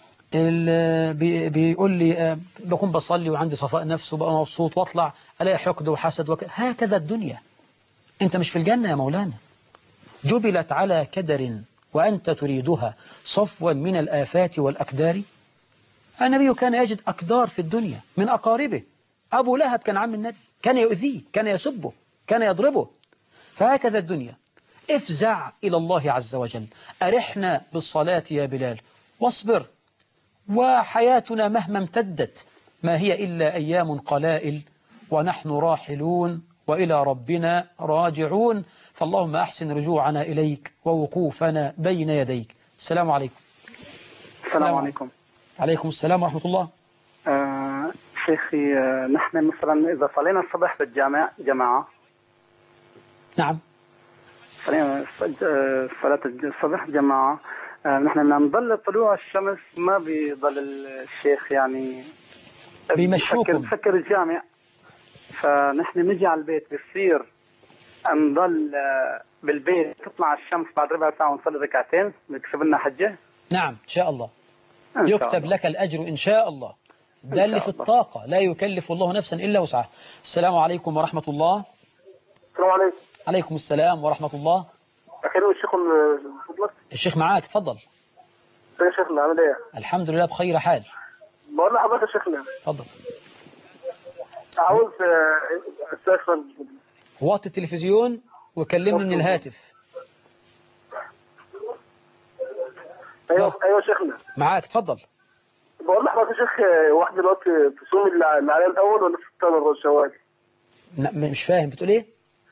بي بيقول لي آه بكون بصلي وعندي صفاء نفس وبقى مبسوط واطلع ألاقي حقد وحسد وك... هكذا الدنيا. أنت مش في الجنة يا مولانا، جبلت على كدر وأنت تريدها صفوا من الآفات والأكدار. النبي كان يجد أكدار في الدنيا من أقاربه. أبو لهب كان عم النبي، كان يؤذيه، كان يسبه، كان يضربه. فهكذا الدنيا. افزع إلى الله عز وجل، أرحنا بالصلاة يا بلال واصبر، وحياتنا مهما امتدت ما هي إلا أيام قلائل ونحن راحلون وإلى ربنا راجعون، فاللهم أحسن رجوعنا إليك ووقوفنا بين يديك. السلام عليكم. السلام عليكم. عليكم السلام ورحمة الله. آه شيخي، آه نحن مثلا إذا صلينا الصبح بالجامع جماعة. نعم. صلينا صلاة الصبح جماعة، آه نحن لما نضل طلوع الشمس ما بيضل الشيخ يعني بيمشوكم بفكر الجامع، فنحن نجي على البيت بصير نضل آه بالبيت تطلع الشمس بعد ربع ساعة ونصلي ركعتين نكسب لنا حجة. نعم إن شاء الله يكتب لك الأجر إن شاء الله. ده اللي في الطاقة، لا يكلف الله نفسا إلا وسعها. السلام عليكم ورحمة الله. السلام عليكم. عليكم السلام ورحمة الله. أكلم الشيخ من فضلك. الشيخ معاك، تفضل. يا شيخنا عامل إيه؟ الحمد لله بخير حال. بقول لحضرتك يا شيخنا. تفضل. عاوز استفسر. وطي التلفزيون وكلمني من الهاتف. ايوه ايوه شيخنا معاك، تفضل. بقول لحضرتك يا شيخ، واحد دلوقتي تصوم اللي عليها الاول ولا في الثاني شوال؟ مش فاهم بتقول ايه؟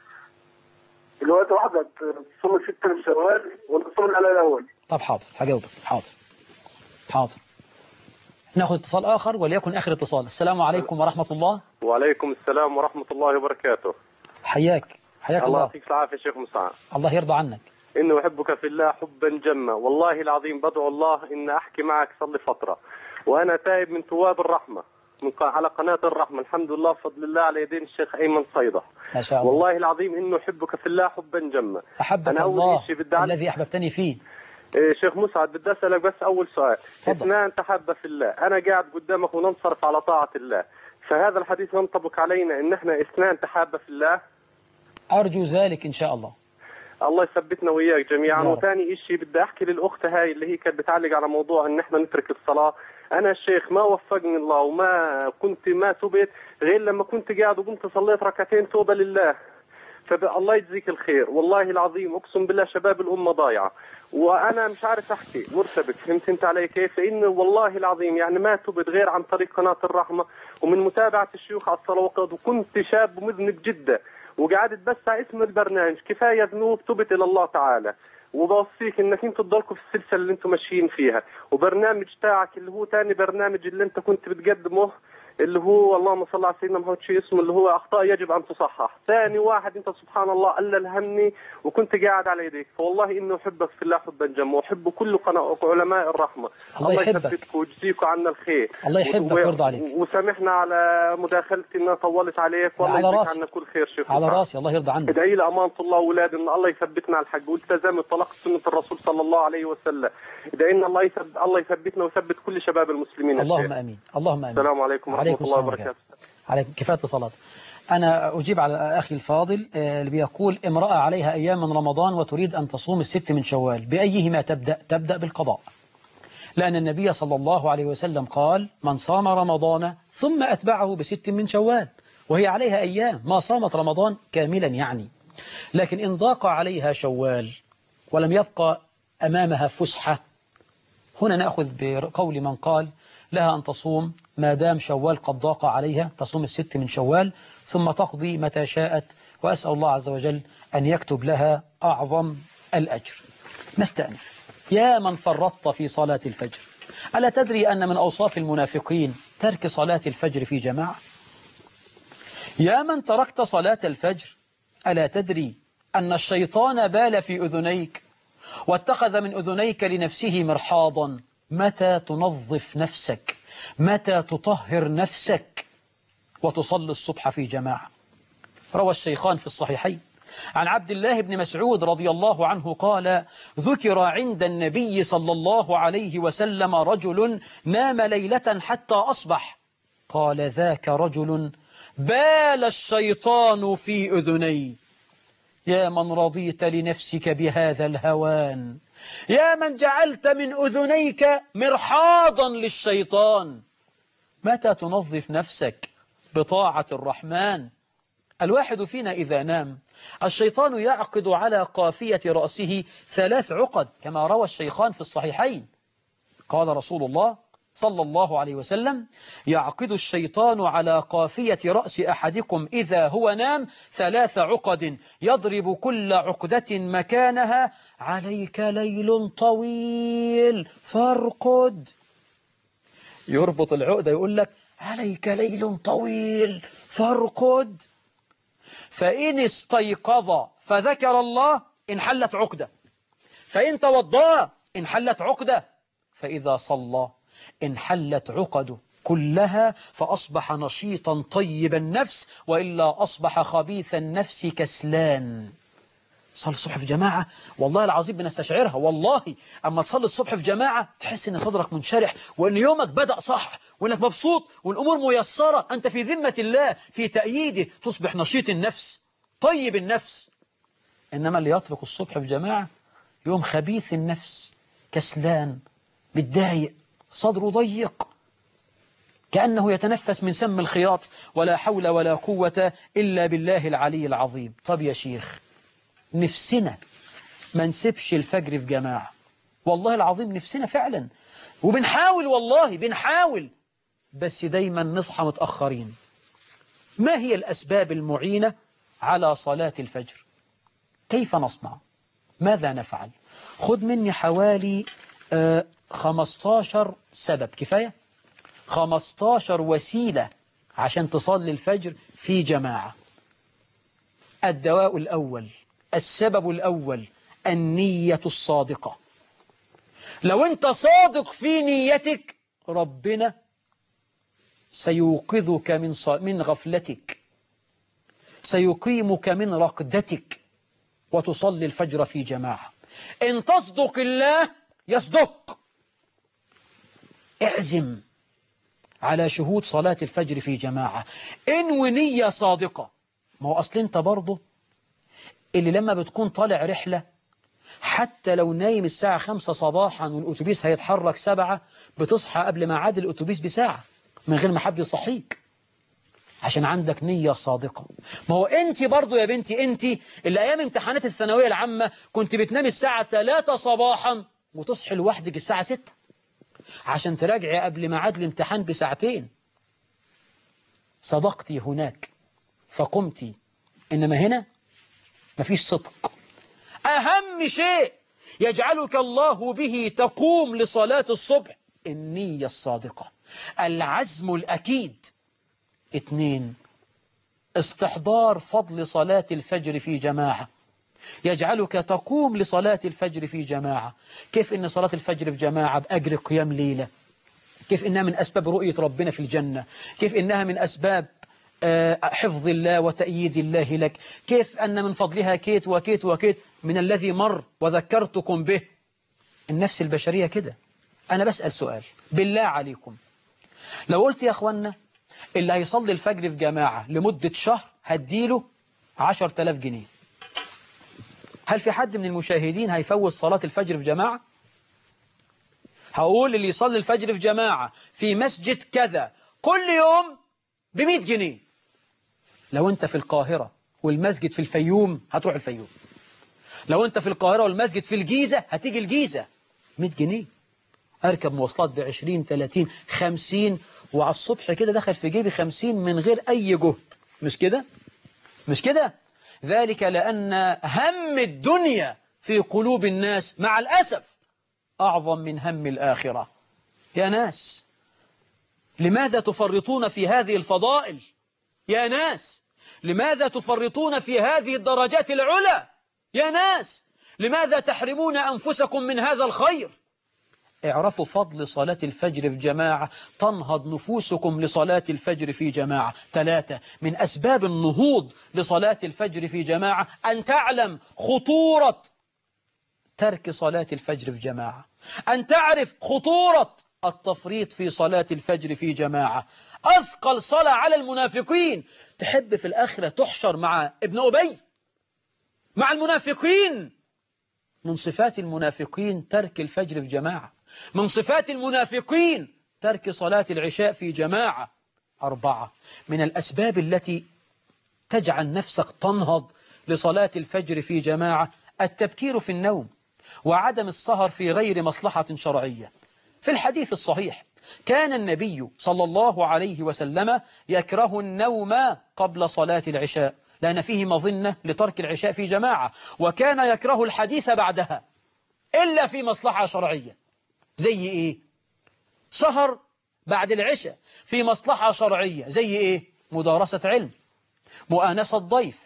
دلوقتي واحده تصوم الستة شوال ولا تصوم اللي عليها الاول؟ طب حاضر هجاوبك. حاضر حاضر. ناخذ اتصال اخر وليكن اخر اتصال. السلام عليكم ورحمه الله. وعليكم السلام ورحمه الله وبركاته. حياك حياك الله. الله يعطيك العافيه شيخ مسعد. الله يرضى عنك. إنه أحبك في الله حبا جما، والله العظيم بدعو الله إن أحكي معك صلي فترة، وأنا تائب من تواب الرحمة من على قناة الرحمة، الحمد لله بفضل الله على يدين الشيخ أيمن صيدة. ما شاء الله. والله العظيم إنه أحبك في الله حبا جما. أحبك أنا الله بدأ... الذي أحببتني فيه. إيه شيخ مسعد، بدي أسألك بس أول سؤال. اثنان تحب في الله، أنا قاعد قدامك وننصرف على طاعة الله، فهذا الحديث ينطبق علينا إن إحنا اثنان تحب في الله؟ أرجو ذلك إن شاء الله. الله يثبتنا وياك جميعا. وثاني شيء بدي احكي للاخت هاي اللي هي كانت بتعلق على موضوع ان احنا نترك الصلاه. انا الشيخ ما وفقني الله وما كنت ما تبت غير لما كنت قاعد وقمت صليت ركعتين توبه لله. فالله يجزيك الخير، والله العظيم اقسم بالله شباب الامه ضايعه وانا مش عارف احكي مرتبك، فهمت انت علي كيف؟ لانه والله العظيم يعني ما تبت غير عن طريق قناه الرحمه ومن متابعه الشيوخ على الصلوات، وكنت شاب مذنب جدا وقعدت بس على اسم البرنامج كفايه ذنوب تبت الى الله تعالى. وبوصيك انك انتوا تضلكم في السلسله اللي انتم ماشيين فيها، وبرنامج تاعك اللي هو ثاني برنامج اللي انت كنت بتقدمه اللي هو اللهم صل على سيدنا محمد شيء اسمه اللي هو اخطاء يجب ان تصحح. ثاني واحد انت سبحان الله الا الهمني وكنت قاعد على يديك، فوالله انه احبك في الله حبا جما واحب كل قناه علماء الرحمه. الله يحبك ويجزيكم عنا الخير. الله يحبك ويرضى عليك. وسامحنا على مداخلتي ان طولت عليك، والله يجزيك عنا كل خير شيخ. على راسي، الله يرضى عنك. ادعي لي امانه الله واولاد ان الله يثبتنا على الحق والتزام وطلق سنه الرسول صلى الله عليه وسلم. ادعي لنا الله يثبت الله يثبتنا ويثبت كل شباب المسلمين. اللهم امين. اللهم امين. السلام عليكم ورحمه الله وبركاته. عليكم. كفايه اتصالات. أنا أجيب على أخي الفاضل اللي بيقول امرأة عليها أيام من رمضان وتريد أن تصوم الست من شوال، بأيهما تبدأ؟ تبدأ بالقضاء، لأن النبي صلى الله عليه وسلم قال من صام رمضان ثم أتبعه بست من شوال، وهي عليها أيام ما صامت رمضان كاملا يعني. لكن إن ضاق عليها شوال ولم يبقى أمامها فسحة، هنا نأخذ بقول من قال لها أن تصوم ما دام شوال قد ضاق عليها، تصوم الست من شوال ثم تقضي متى شاءت، وأسأل الله عز وجل أن يكتب لها أعظم الأجر. نستأنف. يا من فرطت في صلاة الفجر، ألا تدري أن من أوصاف المنافقين ترك صلاة الفجر في جماعة؟ يا من تركت صلاة الفجر، ألا تدري أن الشيطان بال في أذنيك واتخذ من أذنيك لنفسه مرحاضا؟ متى تنظف نفسك؟ متى تطهر نفسك وتصلي الصبح في جماعة؟ روى الشيخان في الصحيحين عن عبد الله بن مسعود رضي الله عنه قال ذكر عند النبي صلى الله عليه وسلم رجل نام ليلة حتى أصبح، قال ذاك رجل بال الشيطان في أذني. يا من رضيت لنفسك بهذا الهوان، يا من جعلت من أذنيك مرحاضا للشيطان، متى تنظف نفسك بطاعة الرحمن؟ الواحد فينا إذا نام الشيطان يعقد على قافية رأسه ثلاث عقد كما روى الشيخان في الصحيحين. قال رسول الله صلى الله عليه وسلم يعقد الشيطان على قافية رأس أحدكم إذا هو نام ثلاث عقد يضرب كل عقدة مكانها عليك ليل طويل فارقد. يربط العقدة يقول لك عليك ليل طويل فارقد، فإن استيقظ فذكر الله انحلت عقدة، فإن توضأ انحلت عقدة، فإذا صلى انحلت عقده كلها، فأصبح نشيطا طيب النفس، وإلا أصبح خبيث النفس كسلان. صلي الصبح في جماعة والله العظيم بنستشعرها، والله أما تصلي الصبح في جماعة تحس أن صدرك منشرح، وأن يومك بدأ صح، وأنك مبسوط، والأمور ميسرة، أنت في ذمة الله في تأييده، تصبح نشيط النفس طيب النفس. إنما اللي يترك الصبح في جماعة يوم خبيث النفس كسلان متضايق صدره ضيق كأنه يتنفس من سم الخياط، ولا حول ولا قوة إلا بالله العلي العظيم. طب يا شيخ نفسنا ما نسيبش الفجر في جماعة، والله العظيم نفسنا فعلا، وبنحاول والله بنحاول، بس دايما نصحى متأخرين. ما هي الأسباب المعينة على صلاة الفجر؟ كيف نصنع؟ ماذا نفعل؟ خذ مني حوالي آه خمستاشر سبب، كفاية؟ خمستاشر وسيلة عشان تصلي الفجر في جماعة. الدواء الأول، السبب الأول، النية الصادقة. لو أنت صادق في نيتك ربنا سيوقظك من من غفلتك، سيقيمك من رقدتك وتصلي الفجر في جماعة. إن تصدق الله يصدق. اعزم على شهود صلاة الفجر في جماعة، انوي نية صادقة. ما هو أصل أنت برضه اللي لما بتكون طالع رحلة حتى لو نايم الساعة خمسة صباحا والأتوبيس هيتحرك سبعة، بتصحى قبل ميعاد الأتوبيس بساعة من غير ما حد يصحيك عشان عندك نية صادقة. ما هو أنت برضو يا بنتي، أنت اللي أيام امتحانات الثانوية العامة كنت بتنامي الساعة ثلاثة صباحا وتصحي لوحدك الساعة ستة عشان تراجعي قبل ميعاد الامتحان بساعتين. صدقتي هناك فقمتي، إنما هنا مفيش صدق. أهم شيء يجعلك الله به تقوم لصلاة الصبح النية الصادقة، العزم الأكيد. اثنين، استحضار فضل صلاة الفجر في جماعة يجعلك تقوم لصلاة الفجر في جماعة. كيف إن صلاة الفجر في جماعة بأجر قيام ليلة، كيف إنها من أسباب رؤية ربنا في الجنة، كيف إنها من أسباب حفظ الله وتأييد الله لك، كيف أن من فضلها كيت وكيت وكيت من الذي مر وذكرتكم به. النفس البشرية كده. أنا بسأل سؤال بالله عليكم، لو قلت يا أخوانا اللي هيصلي الفجر في جماعة لمدة شهر هديله عشرة آلاف جنيه. هل في حد من المشاهدين هيفوت صلاة الفجر في جماعة؟ هقول اللي يصلي الفجر في جماعة في مسجد كذا كل يوم بمئة جنيه. لو أنت في القاهرة والمسجد في الفيوم هتروح الفيوم. لو أنت في القاهرة والمسجد في الجيزة هتيجي الجيزة. مئة جنيه أركب مواصلات بعشرين ثلاثين خمسين، وعلى الصبح كده دخل في جيبي خمسين من غير أي جهد. مش كده؟ مش كده؟ ذلك لأن هم الدنيا في قلوب الناس مع الأسف أعظم من هم الآخرة. يا ناس لماذا تفرطون في هذه الفضائل؟ يا ناس لماذا تفرطون في هذه الدرجات العلى؟ يا ناس لماذا تحرمون أنفسكم من هذا الخير؟ اعرفوا فضل صلاة الفجر في جماعة تنهض نفوسكم لصلاة الفجر في جماعة. ثلاثة من أسباب النهوض لصلاة الفجر في جماعة أن تعلم خطورة ترك صلاة الفجر في جماعة، أن تعرف خطورة التفريط في صلاة الفجر في جماعة. أثقل صلاة على المنافقين. تحب في الآخرة تحشر مع ابن أبي مع المنافقين؟ من صفات المنافقين ترك الفجر في جماعة. من صفات المنافقين ترك صلاة العشاء في جماعة. أربعة من الأسباب التي تجعل نفسك تنهض لصلاة الفجر في جماعة التبكير في النوم وعدم السهر في غير مصلحة شرعية. في الحديث الصحيح كان النبي صلى الله عليه وسلم يكره النوم قبل صلاة العشاء لأن فيه مظنة لترك العشاء في جماعة، وكان يكره الحديث بعدها إلا في مصلحة شرعية. زي إيه؟ سهر بعد العشاء في مصلحة شرعية. زي إيه؟ مدارسة علم، مؤانسة ضيف،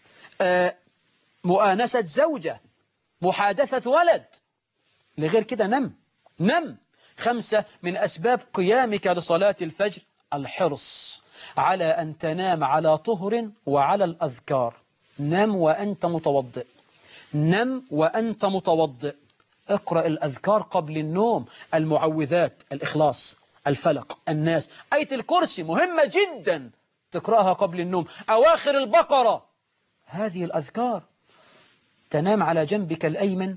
آه مؤانسة زوجة، محادثة ولد. لغير كده نم نم. خمسة من أسباب قيامك لصلاة الفجر الحرص على أن تنام على طهر وعلى الأذكار. نم وأنت متوضئ، نم وأنت متوضئ. اقرأ الأذكار قبل النوم، المعوذات، الإخلاص، الفلق، الناس، آية الكرسي مهمة جدا تقرأها قبل النوم، أواخر البقرة. هذه الأذكار تنام على جنبك الأيمن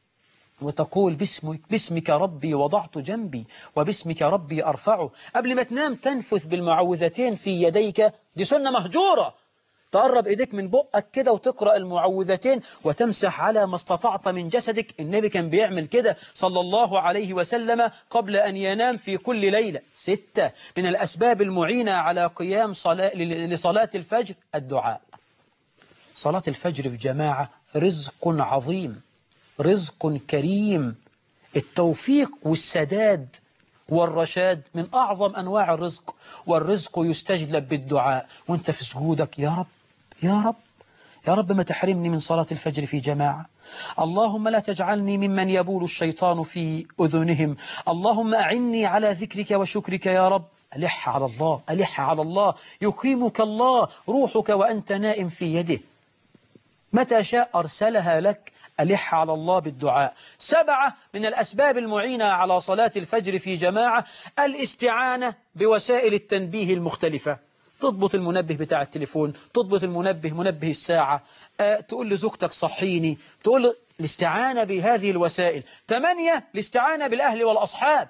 وتقول باسمك, باسمك ربي وضعت جنبي وباسمك ربي أرفعه. قبل ما تنام تنفث بالمعوذتين في يديك. دي سنة مهجورة. تقرب إيديك من بقك كده وتقرأ المعوذتين وتمسح على ما استطعت من جسدك. النبي كان بيعمل كده صلى الله عليه وسلم قبل أن ينام في كل ليلة. ستة من الأسباب المعينة على قيام صلاة لصلاة الفجر الدعاء. صلاة الفجر في جماعة رزق عظيم، رزق كريم. التوفيق والسداد والرشاد من أعظم أنواع الرزق، والرزق يستجلب بالدعاء وانت في سجودك. يا رب يا رب يا رب ما تحرمني من صلاة الفجر في جماعة. اللهم لا تجعلني ممن يبول الشيطان في أذنهم. اللهم أعني على ذكرك وشكرك يا رب. ألح على الله، ألح على الله. يقيمك الله روحك وأنت نائم في يده، متى شاء أرسلها لك. ألح على الله بالدعاء. سبعة من الأسباب المعينة على صلاة الفجر في جماعة الاستعانة بوسائل التنبيه المختلفة. تضبط المنبه بتاع التليفون، تضبط المنبه منبه الساعة، أه تقول لزوجتك صحيني، تقول الاستعانة بهذه الوسائل. ثمانية الاستعانة بالأهل والأصحاب.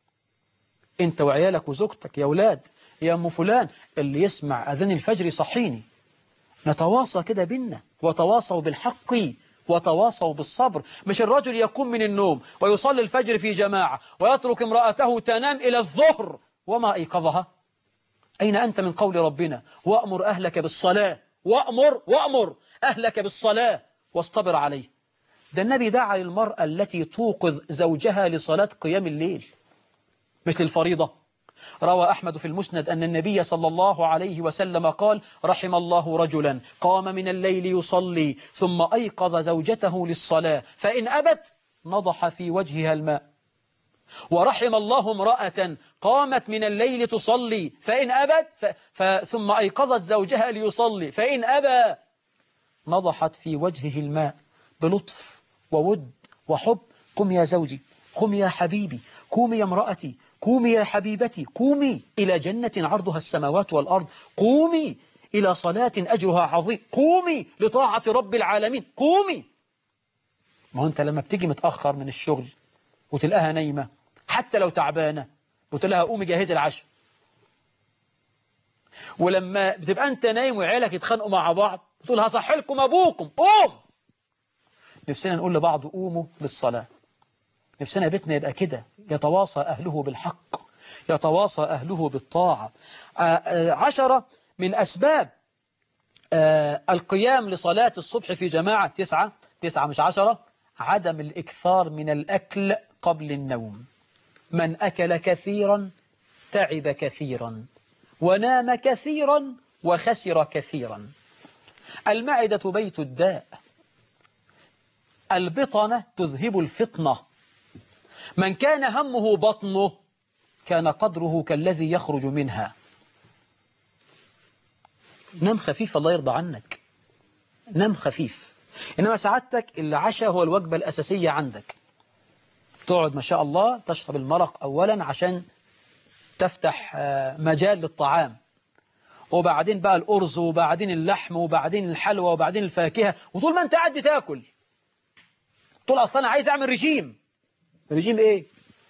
انت وعيالك وزوجتك، يا أولاد يا أم فلان اللي يسمع أذان الفجر صحيني. نتواصى كده بينا، وتواصوا بالحق وتواصوا بالصبر. مش الرجل يقوم من النوم ويصلي الفجر في جماعة ويترك امرأته تنام إلى الظهر وما أيقظها. أين أنت من قول ربنا وأمر أهلك بالصلاة، وأمر وأمر أهلك بالصلاة واصطبر عليه. ده النبي دعا للمرأة التي توقظ زوجها لصلاة قيام الليل مش للفريضة. روى أحمد في المسند أن النبي صلى الله عليه وسلم قال رحم الله رجلا قام من الليل يصلي ثم أيقظ زوجته للصلاة فإن أبت نضح في وجهها الماء. ورحم الله امرأة قامت من الليل تصلي فإن أبت ف... ف... ثم أيقظت زوجها ليصلي فإن أبى نضحت في وجهه الماء بلطف وود وحب. قم يا زوجي، قم يا حبيبي، قومي يا امرأتي، قومي يا حبيبتي، قومي إلى جنة عرضها السماوات والأرض، قومي إلى صلاة أجرها عظيم، قومي لطاعة رب العالمين، قومي. ما هو أنت لما بتيجي متأخر من الشغل وتلاقيها نايمة حتى لو تعبانة وتلاقيها قومي جهزي العشاء، ولما بتبقى أنت نايم وعيالك يتخانقوا مع بعض تقول هصحي لكم أبوكم قوم. نفسنا نقول لبعض قوموا للصلاة. نفسنا بيتنا يبقى كده، يتواصى أهله بالحق، يتواصى أهله بالطاعة. عشرة من أسباب القيام لصلاة الصبح في جماعة، تسعة تسعة مش عشرة، عدم الإكثار من الأكل قبل النوم. من أكل كثيرا تعب كثيرا ونام كثيرا وخسر كثيرا. المعدة بيت الداء، البطنة تذهب الفطنة. من كان همه بطنه كان قدره كالذي يخرج منها. نام خفيف الله يرضى عنك، نام خفيف. إنما سعادتك العشاء هو الوجبة الأساسية عندك، تقعد ما شاء الله تشرب المرق أولا عشان تفتح مجال للطعام، وبعدين بقى الأرز وبعدين اللحم وبعدين الحلوى وبعدين الفاكهة، وطول ما أنت قاعد بتاكل تقول أصلا أنا عايز أعمل رجيم. رجيم إيه؟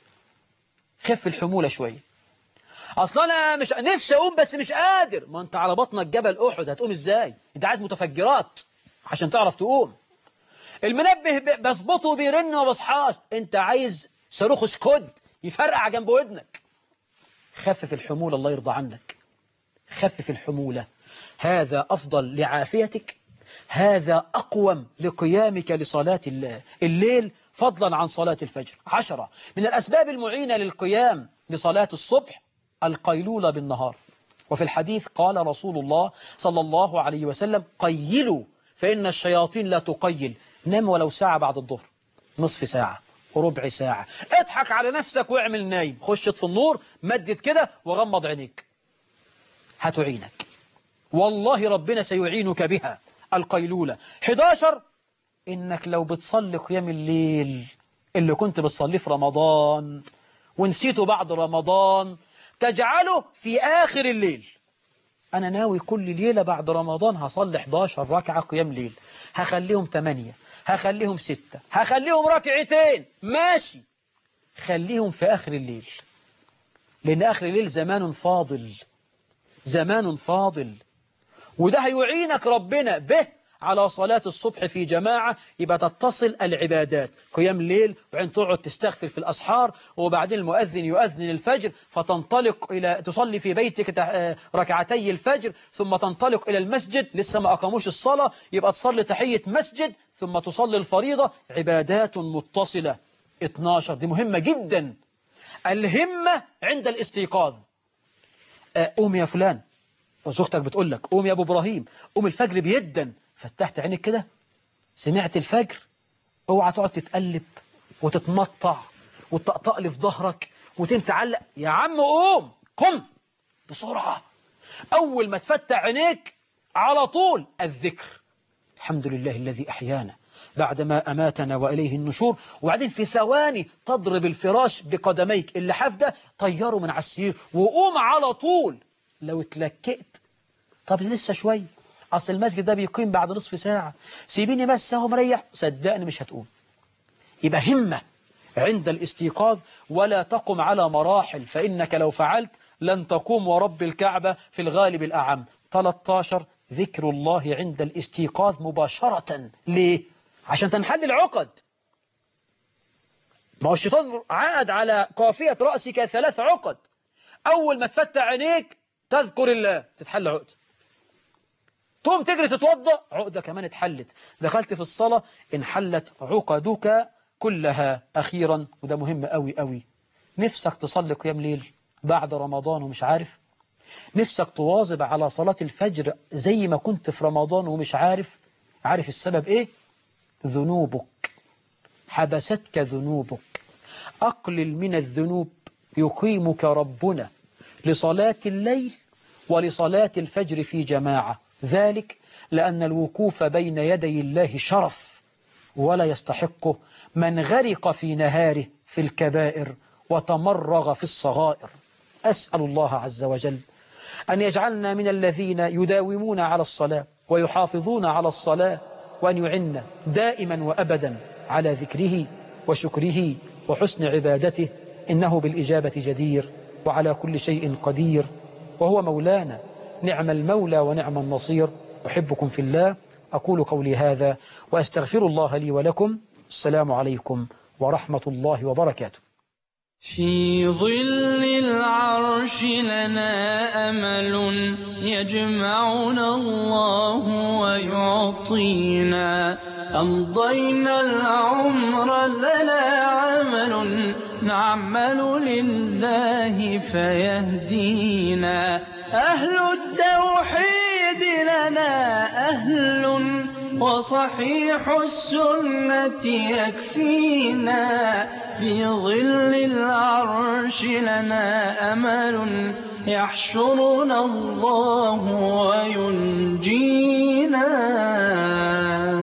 خف الحمولة شوية. أصلا أنا مش نفسي أقوم بس مش قادر. ما أنت على بطنك جبل أحد، هتقوم إزاي؟ أنت عايز متفجرات عشان تعرف تقوم. المنبه بظبطه بيرن وما بصحاش، أنت عايز صاروخ سكود يفرقع جنب ودنك. خفف الحمولة الله يرضى عنك، خفف الحمولة. هذا أفضل لعافيتك، هذا أقوم لقيامك لصلاة الليل فضلا عن صلاة الفجر. عشرة من الأسباب المعينة للقيام لصلاة الصبح القيلولة بالنهار. وفي الحديث قال رسول الله صلى الله عليه وسلم قيلوا فإن الشياطين لا تقيل. نام ولو ساعة بعد الظهر، نصف ساعة وربع ساعة، اضحك على نفسك واعمل نايم، خشت في النور مدد كده وغمض عينيك، هتعينك والله، ربنا سيعينك بها القيلولة. حداشر إنك لو بتصلي قيام الليل اللي كنت بتصليه في رمضان ونسيته بعد رمضان تجعله في آخر الليل. أنا ناوي كل ليلة بعد رمضان هصلي حداشر ركعة قيام ليل، هخليهم ثمانية، هخليهم ستة، هخليهم ركعتين، ماشي، خليهم في آخر الليل، لأن آخر الليل زمان فاضل، زمان فاضل، وده هيعينك ربنا به على صلاة الصبح في جماعة. يبقى تتصل العبادات، قيام ليل، وعين تقعد تستغفر في الأسحار، وبعدين المؤذن يؤذن الفجر فتنطلق إلى تصلي في بيتك ركعتي الفجر، ثم تنطلق إلى المسجد لسه ما أقاموش الصلاة، يبقى تصلي تحية مسجد ثم تصلي الفريضة. عبادات متصلة. اتناشر دي مهمة جدا، الهمة عند الاستيقاظ. قوم يا فلان، وزوجتك بتقول لك قوم يا ابو ابراهيم، قوم الفجر بيدن، فتحت عينك كده سمعت الفجر، اوعى تقعد تتقلب وتتمطع وتطقطق لي في ظهرك وتتعلق. يا عم قوم، قم بسرعة. اول ما تفتح عينيك على طول الذكر، الحمد لله الذي احيانا بعدما اماتنا واليه النشور. وبعدين في ثواني تضرب الفراش بقدميك اللحاف ده طيره من على السرير وقوم على طول. لو اتلكئت طب لسه شوية، أصل المسجد ده بيقيم بعد نصف ساعة، سيبيني بس اهو مريح، صدقني مش هتقوم. يبقى همة عند الاستيقاظ، ولا تقم على مراحل، فإنك لو فعلت لن تقوم ورب الكعبة في الغالب الأعم. ثلاثة عشر ذكر الله عند الاستيقاظ مباشرة. ليه؟ عشان تنحل العقد. ما هو الشيطان عقد على قافية رأسك ثلاث عقد، أول ما تفتح عينيك تذكر الله تتحل عقد، تقوم تجري تتوضأ عقدة كمان اتحلت، دخلت في الصلاة انحلت عقدك كلها. أخيرا وده مهم قوي قوي، نفسك تصلي قيام ليل بعد رمضان ومش عارف، نفسك تواظب على صلاة الفجر زي ما كنت في رمضان ومش عارف، عارف السبب ايه؟ ذنوبك، حبستك ذنوبك. أقلل من الذنوب يقيمك ربنا لصلاة الليل ولصلاة الفجر في جماعة. ذلك لأن الوقوف بين يدي الله شرف، ولا يستحقه من غرق في نهاره في الكبائر وتمرغ في الصغائر. أسأل الله عز وجل أن يجعلنا من الذين يداومون على الصلاة ويحافظون على الصلاة، وأن يعنا دائما وأبدا على ذكره وشكره وحسن عبادته، إنه بالإجابة جدير وعلى كل شيء قدير، وهو مولانا نعم المولى ونعم النصير. أحبكم في الله، أقول قولي هذا وأستغفر الله لي ولكم. السلام عليكم ورحمة الله وبركاته. في ظل العرش لنا أمل يجمعنا الله ويعطينا، أمضينا العمر لنا عمل نعمل لله فيهدينا، أهل التوحيد لنا أهل وصحيح السنة يكفينا، في ظل العرش لنا أمل يحشرنا الله وينجينا.